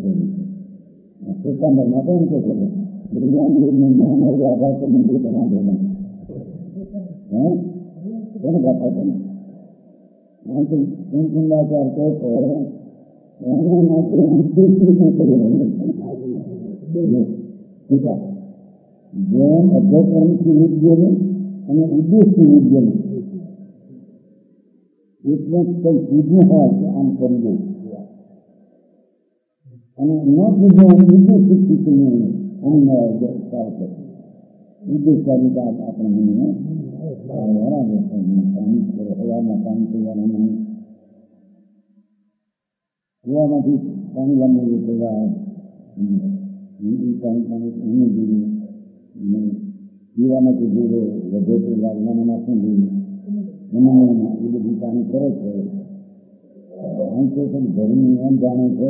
सिकंदर मत उनको बोले आभार को मंदिर बना देना है कौन कहता है हम तो सुंदराचार कहते हैं ठीक है जैन अध्ययन विद्या में અને ઉદ્દેશ્ય વિદ્યામાં એટલે કઈ ચીજને હોય તો આમ કરવું અને ન કીધું ઉદ્દેશ્ય શીખીને અમને ઉદ્દેશ્યની વાત આપણે મને બરાબર પાણી હવામાં પાણી પીવાનું નહીં કૂવામાંથી પાણી લાવવું પેલા પાણી એનું જોઈએ પીવામાં તો જોડે વધે તો લાવવામાં શું જોઈએ એમાં એ બધી પાણી કરે છે આમ તો ઘરની એમ જાણે છે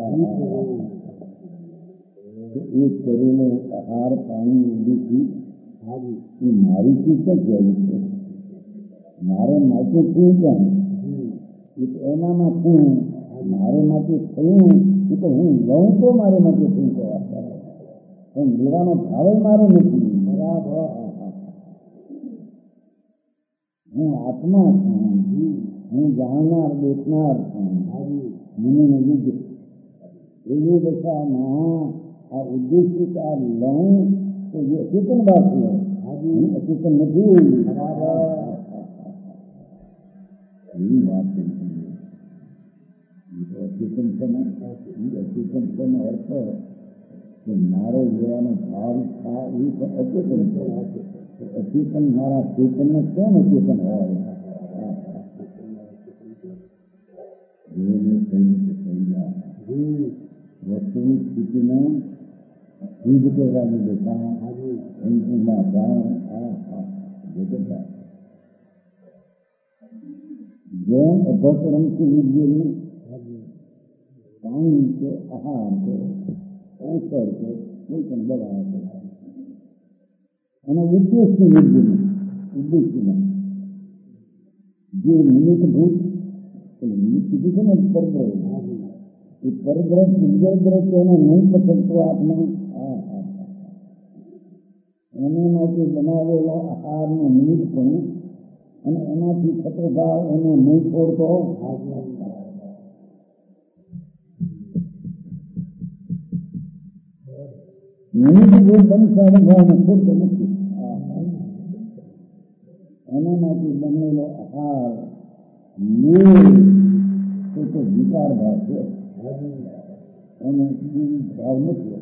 એ કરેલો આહાર પાણી ઉદ્દેશી એ મારી ચીજ ક્યાં કહેવું છે મારે માટે શું ક્યાં એનામાં શું મારે માટે થયું એ તો હું લઉં તો મારે માટે શું કહેવાય પણ લેવાનો ભાવ મારે નથી બરાબર હું આત્મા છું હું જાણનાર દેખનાર છું મને યુદ્ધ એવી દશામાં આ ઉદ્દેશિત આ લઉં તો એ અચેતન વાત છે અચેતન નથી બરાબર એવી વાત અચેતન અચેતન અર્થ કે મારે લેવાનો ભાવ થાય એ પણ અચેતન છે અચેતન મારા ચેતનને કેમ અચેતન હોય વસ્તુની સ્થિતિને સિદ્ધ કરવાની દેખા જેમ અભ્યાસરમથી વિદ્યાની પાણી છે આહાર છે અવસર છે કોઈ પણ દવા છે અને ઉદ્દેશની વિદ્યામાં ઉદ્દેશમાં જે નિમિત્તભૂત નિમિત્ત કીધું છે ને પરગ્રહ એ પરગ્રહ ઇન્દ્રગ્રહ છે એને નહીં પકડતો આપણે એને માટે બનાવેલો આહારનું નિમિત્ત પણ અને એનાથી થતો ભાવ એને નહીં છોડતો નિમિત્તભૂત બંધ ભાવને છોડતો નથી એનામાંથી બનેલો આહાર તો વિકાર ભાવ છે એને ભાવ નથી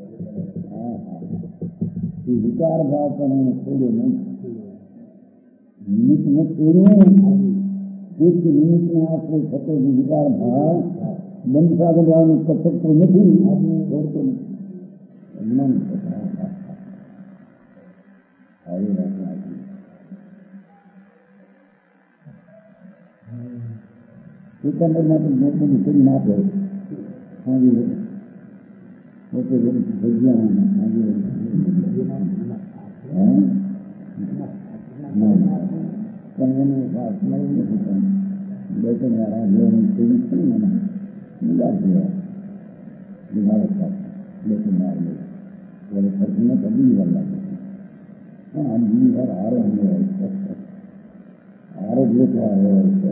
એ વિકાર ભાવ પણ એને છોડ્યો નહીં નિમિત્તને છોડ્યું તેથી નિમિત્તને આશરે થતો જે વિકાર ભાવ બંધ સાધવાનું કચકતો નથી છોડતો નથી આવી વાત સિકંદરમાં તો મોટું નીકળી ના પડે આજે પોતે જગ્યા આજે પણ એને વાત મળી નથી પણ બે ત્રણ વાર જોવાનું તેવી છે ને મને મિલાર જોયા બિહાર બે ત્રણ વાર એટલે ફરતીને તો બીજી વાર લાગે પણ આમ બીજી વાર હારે અમે હોય છે હારે જ લોકો હારે હોય છે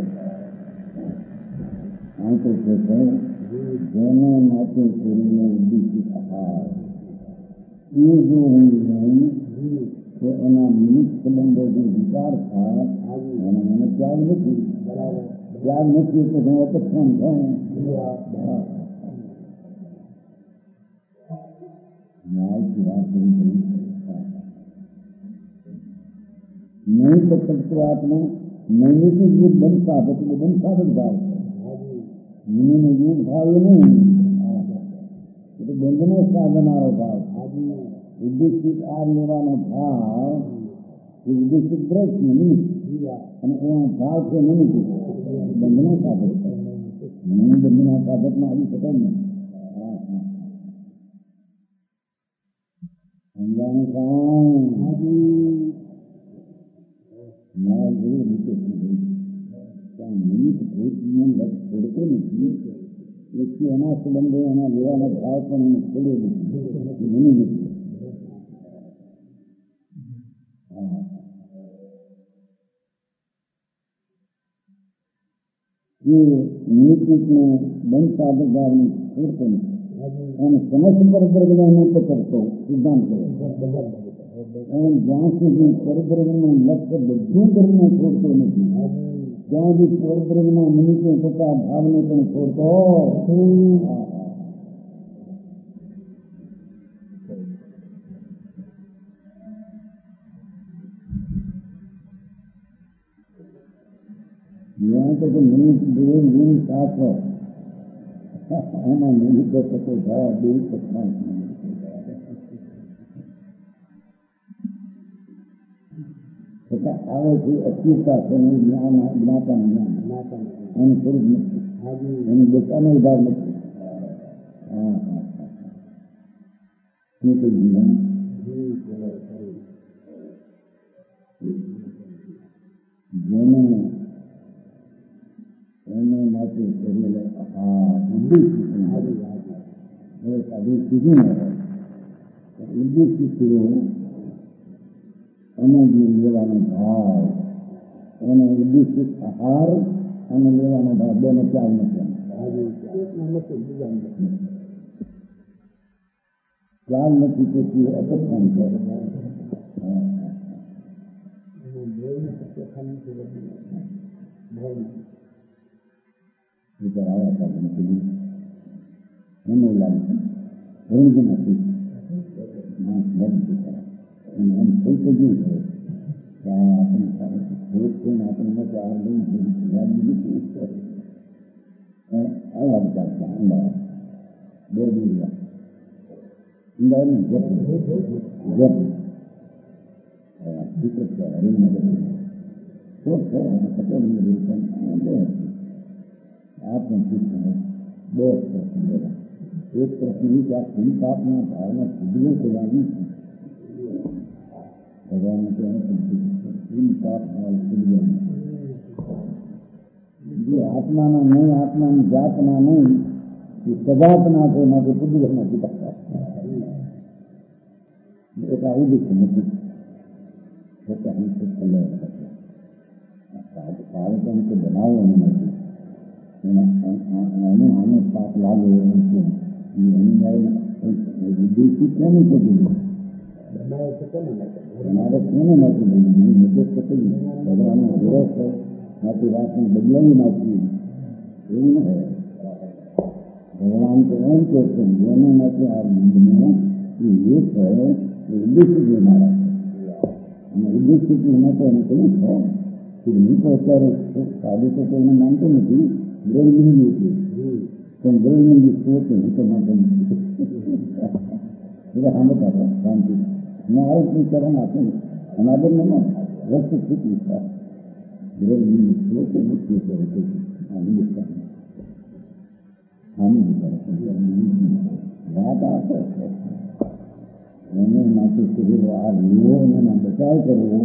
આ તો છે જેને માટે કરીને ઉદ્દેશિત આહાર એ જો હું લઉં તો એના નિમિત્ત સંબંધો જે વિચાર થાય એને મને ત્યાગ નથી ત્યાગ નથી તો હું અપક્ષણ થાય ન્યાયથી વાત કરી નહીં પકડતો આત્મા નૈમિતિક જે બંધ સાધક ભાવ મને યુગ ભાવ એ નહીં એ તો બંધનો સાધનારો ભાવ ઉદ્દેશિત આ લેવાનો ભાવ એ ઉદ્દેશિત દ્રશ છે નિમિત્ત અને એનો ભાવ છે નિમિત્ત બંધનો સાધક બંધના સાધકમાં આવી શકાય ને સમજાનું કામ મારા જેવી રીતે નિમિત્ત ભૂતનું લક્ષ છોડતો નથી વ્યક્તિ એના સંબંધો એના લેવાના ભાવ પણ એને ખોલ્યો નથી મને નથી. ये नीति में बंद साधकदार में छोड़ते नहीं અને સમસ્ત પરબ્રહ્મને પકડતો સિદ્ધાંત જ્યાં સુધી પરબ્રહ્મનું લક્ષ્ય બધું કરીને છોડતો નથી ત્યાં બી પરબ્રહ્મના નિમિત્તે થતા ભાવને પણ છોડતો यहाँ तक निमित्त देव गुण शास्त्र એના નિમિત્તે થતો ભાવ બે સત્સંગ છતાં આવે છે અસ્તિત્વતા છે જ્ઞાતાનું જ્ઞાન એનું સ્વરૂપ નથી એની દશાનો ભાવ નથી. શું કહી જીવન જેને એને માટે કરેલો ઉદ્દેશ્ય એને જે લેવાનો ભાવ એને ઉદ્દેશિત આહાર અને લેવાનો ભાવ બેનો ચાલ નથી ચાલ નથી તેથી અપસ્થાન કરે વિચાર આવ્યા હતા નથી એને લાગે રંગ નથી એમ થઈ તો જોયું છે કે આપણે થોડુંક થઈને આપણને ચાર લઈ આવ્યા વિચાર છે અમદાવાદ 2 દિવસ અમદાવાદની જપ દીકરો છે હરિનગર શોખ છે પટેલની આ પણ પૂછવું 2 પ્રશ્ન બધા એક પ્રશ્ન એ કે આ સંતાપના ભાવના સુધરે કહેવાની ભગવાન સંતાપ ભાવ સુધરે જે આત્માના નહીં આત્માની જાતના નહીં એ સદાતના છે માટે પુદ્ગલ નથી શકતા એક આવું બી નથી કાર્યક્રમ તો બનાવો એમ નથી એને આને પાપ લાગે એમ છે વિદેશી કોને કીધું તમારે કોને નાખી દીધું નિર્દેશ તો કહ્યું ભગવાનનો વિરોધ છે નાથી વાતને બદલાવી નાખી એવું ન હોય. ભગવાન તો એમ કહે છે જેને નથી આ બંધને એ એક હોય એ ઉદ્દેશિત લેનારા અને ઉદ્દેશિત એના તો એને કહ્યું છે કે હું તો અત્યારે સાદું તો કોઈને માનતો નથી બ્રહ્મની નથી પણ બ્રહ્મની સ્ત્રોત હું તો માનતો નથી એટલે સાંભળતા હતા શાંતિ મેં આવું ચરણ આપું અનાદર મને વ્યક્ત સ્થિતિ બ્રહ્મની સ્ત્રોત મુખ્ય કરે છે આ હિન્દુસ્તાન વાત આપે એને માટે કરેલો આ લેવો અને એના બચાવ કરવો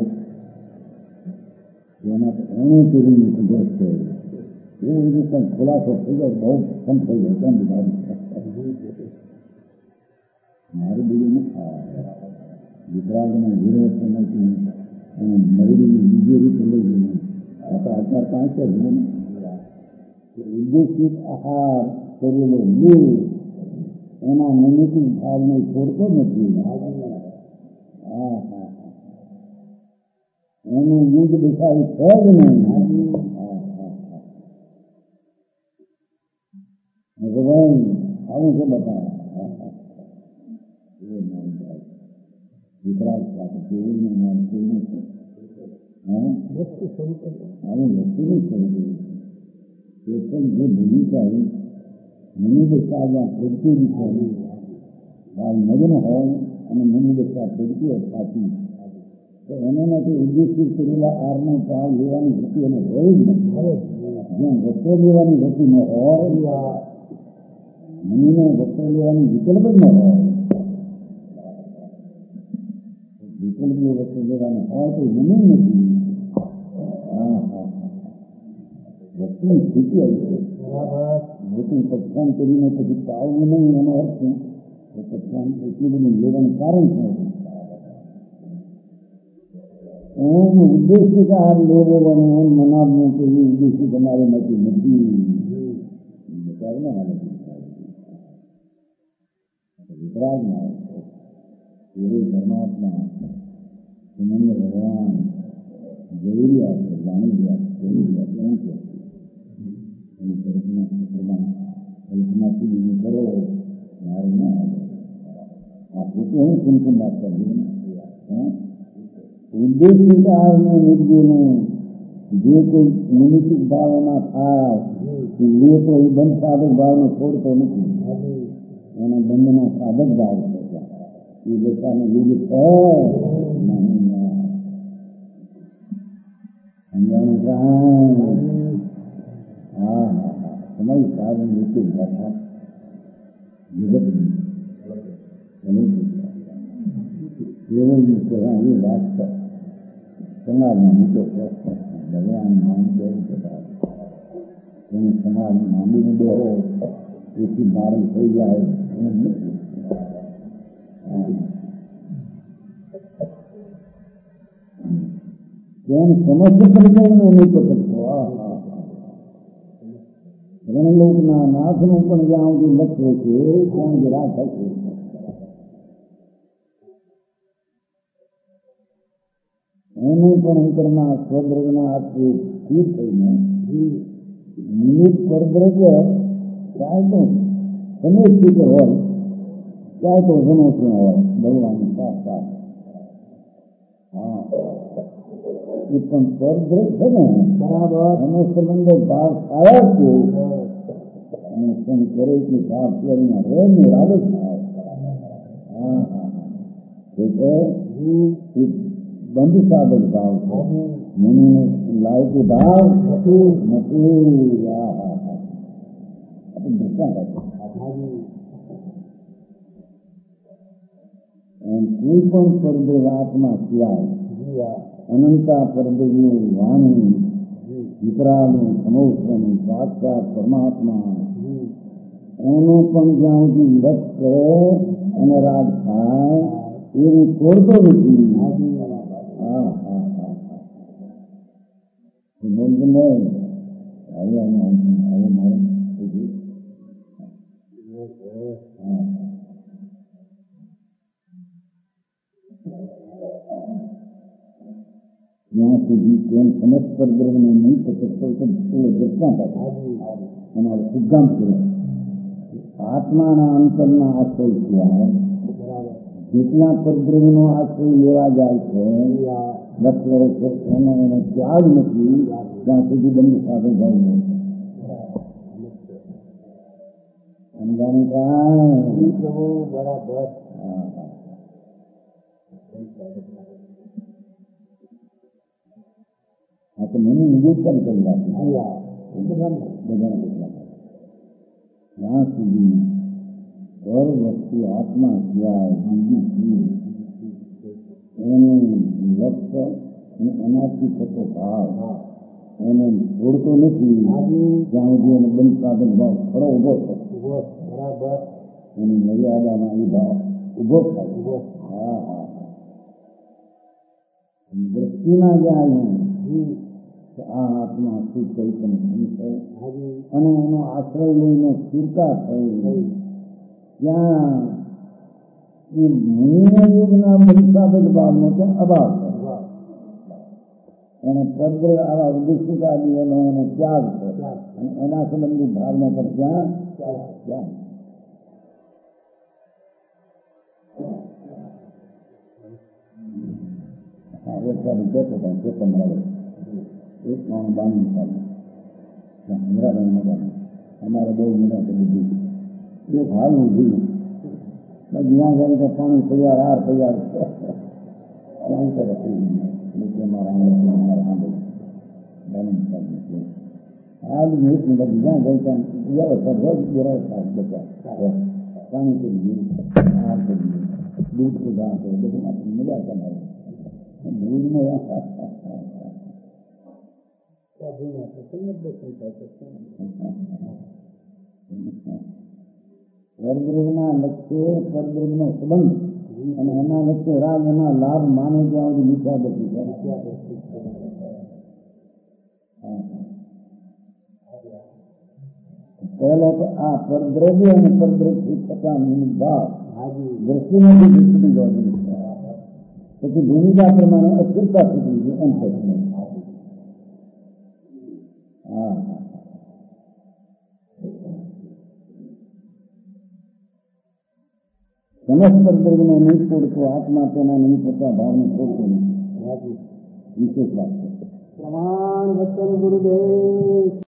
એના એને કરીને સુધર છે એ રીતે પણ ખુલાસો થઈ જાય બહુ કમ થઈ જાય કેમ બધા મારું બીજું ગુજરાતમાં વિરોધ નથી અને મરીની બીજી રીતે લઈ જઈને અત્યાર 5 ઉદ્દેશિત આહાર કરેલો લેવ એના નિમિત્ત ભાવને છોડતો નથી. એનું યુદ્ધ દેખાય છે જ નહીં. ભગવાન આવું છે બતાવે વિતરાગ સાથે કેવું ને મારે કેવું છે આવું વ્યક્તિનું સ્વરૂપ એ પણ જે ભૂમિકા મનોદશા જ્યાં પ્રગતિ છે મગ્ન હોય અને મનોદશા પ્રગતિ હોય સાચી તો એને નથી ઉદ્દેશિત કરેલા આરનો ભાવ લેવાની વૃત્તિ એને હોય જ નથી. જેમ વસ્ત્રો લેવાની વૃત્તિ ન હોય મનીને વસ્ત્રો લેવાની વિકલ્પ જ ન હોય વિકલ્પીય વસ્તુ લેવાની હોય તો મની નથી. વસ્તુની સ્થિતિ આવી છે लेकिन पक्षान કરીને પછી પાવવું નહીં એનો અર્થ શું? પક્ષાન એટલું બધું લેવાનું કારણ શું? એમ ઉદ્દેશ્ય કે આ લેવો અને એમ મનાવવું કે એ ઉદ્દેશ્ય તમારે નથી નથી વિચારના હાલે વિતરાગમાં એ પરમાત્મા મને ભગવાન જરૂરિયાત છે જરૂરિયાત એવું છે કલ્પનાથી બીજું કરો મારે ના આવે આ પોતે હું સુનકું વાત કરું ઉદ્દેશ્ય કારણે નિર્જુને જે કોઈ નિમિત્તિક ભાવના થાય લે તો એ બંધ સાધક ભાવને છોડતો નથી એના બંધના સાધક ભાવ છે એ બધાને લીધે હા તમારી સાધન રીતે ભાષા જગતની કેવળની કહેવાની વાત સમાજમાં મોટો પ્રશ્ન ભગવાન નામ કેવું કહેવાય એને સમાજ માનીને બેહો એથી મારું થઈ જાય એમ નથી કેમ સમસ્યા કરી જાય નહીં પકડતો રણલોકના નાથનું પણ જ્યાં સુધી લક્ષ્ય છે ત્યાં જરા થશે એને પણ અંતરના સ્વદ્રગના હાથથી સ્થિર થઈને નિમિત્ત પરદ્રગ ચાહે તો તમે સ્પીકર હોય ચાહે તો સમોસણ હોય ભગવાન સાક્ષાત હા એ પણ પરદ્રગ છે ને બરાબર એનો સંબંધ ભાવ થયા છે અને કરે કે ભાવ કરીને રે નિરાવે થાય હા હા બંધ સાધક ભાવ છે મને લાયક ભાવ નથી કોઈ પણ પરદેવ આત્મા સિવાય અનંતા પરદેવનું વાણી વિતરાગનું સમોસન સાક્ષાત પરમાત્મા એનો પણ જ્યાં સુધી વિરત કરે અને રાગ થાય એવું છોડતો નથી બંધ નહીં હવે મારે જ્યાં સુધી તેમ સમજ પરદ્રવને નહીં પકડતો દર્શના થાય અમારો સિદ્ધાંત કર્યો આત્માના અંતરના આશ્રય સિવાય જેટલા પરદ્રવનો આશ્રય લેવા જાય છે લક્ષ્ય છે એને ત્યાગ નથી ત્યાં સુધી બંધ સાધન ભાવ નહીં સમજાનું કાંઈ બરાબર હા તો મને નિવેદન કરી નાખ્યું ત્યાં સુધી દર વસ્તુ આત્મા સિવાય બીજી એનું લક્ષ્ય અને એનાથી થતો ભાવ એને છોડતો નથી જ્યાં સુધી એને બંધ સાધન ભાવ ખરો ઉભો થાય બરાબર એની મર્યાદામાં એ ભાવ ઉભો થાય હા હા દ્રષ્ટિમાં જાય આ આત્મા શું કઈ પણ છે અને એનો આશ્રય લઈને સ્થિરતા થઈ ત્યાં એ મુનિના યુગના બંધાબદ્ધ ભાવનો ત્યાં અભાવ છે એને પદ આવા ઉદ્દેશિકા એનો એને ત્યાગ છે અને એના સંબંધિત ભાવનો પર ત્યાં એક સારું કહેતો હતા કે તમારે એક નાનું બાંધું સારું મીરાબેન મજાનું અમારે બહુ મીરા છે બધું એક હાલનું જોયું જ્યાં જાય તો પાણી તૈયાર હાર તૈયાર પાણી કરે એટલે અમારા હાલ એક મિનિટ જ્યાં જાય ત્યાં વ્યવસ્થા રોજ વ્યવસ્થા બધા પાણી કરી ગયું હાર કરી ગયું દૂધ સુધા તો બધું આપણી મજા કરાવે ભૂલને પરદ્રવ્યના લક્ષ્ય પરદ્રવ્યનો સંબંધ અને એના લક્ષ્ય રાગ એના લાભ માને ત્યાં સુધી મિથ્યાદૃષ્ટિ પહેલા તો આ પરદ્રવ્ય અને પરદ્રવ્ય પ્રકારની ભાવ દ્રષ્ટિમાંથી દૃષ્ટિ દોડી પછી ભૂમિકા પ્રમાણે અસ્થિરતા સુધી છે એમ થશે. હા સમસ્ત પરદ્રવ્યને નહીં છોડતો આત્મા તેના નહીં થતા ભાવને છોડતો નથી. વિશેષ વાત છે. પ્રમાણ વચન ગુરુદેવ.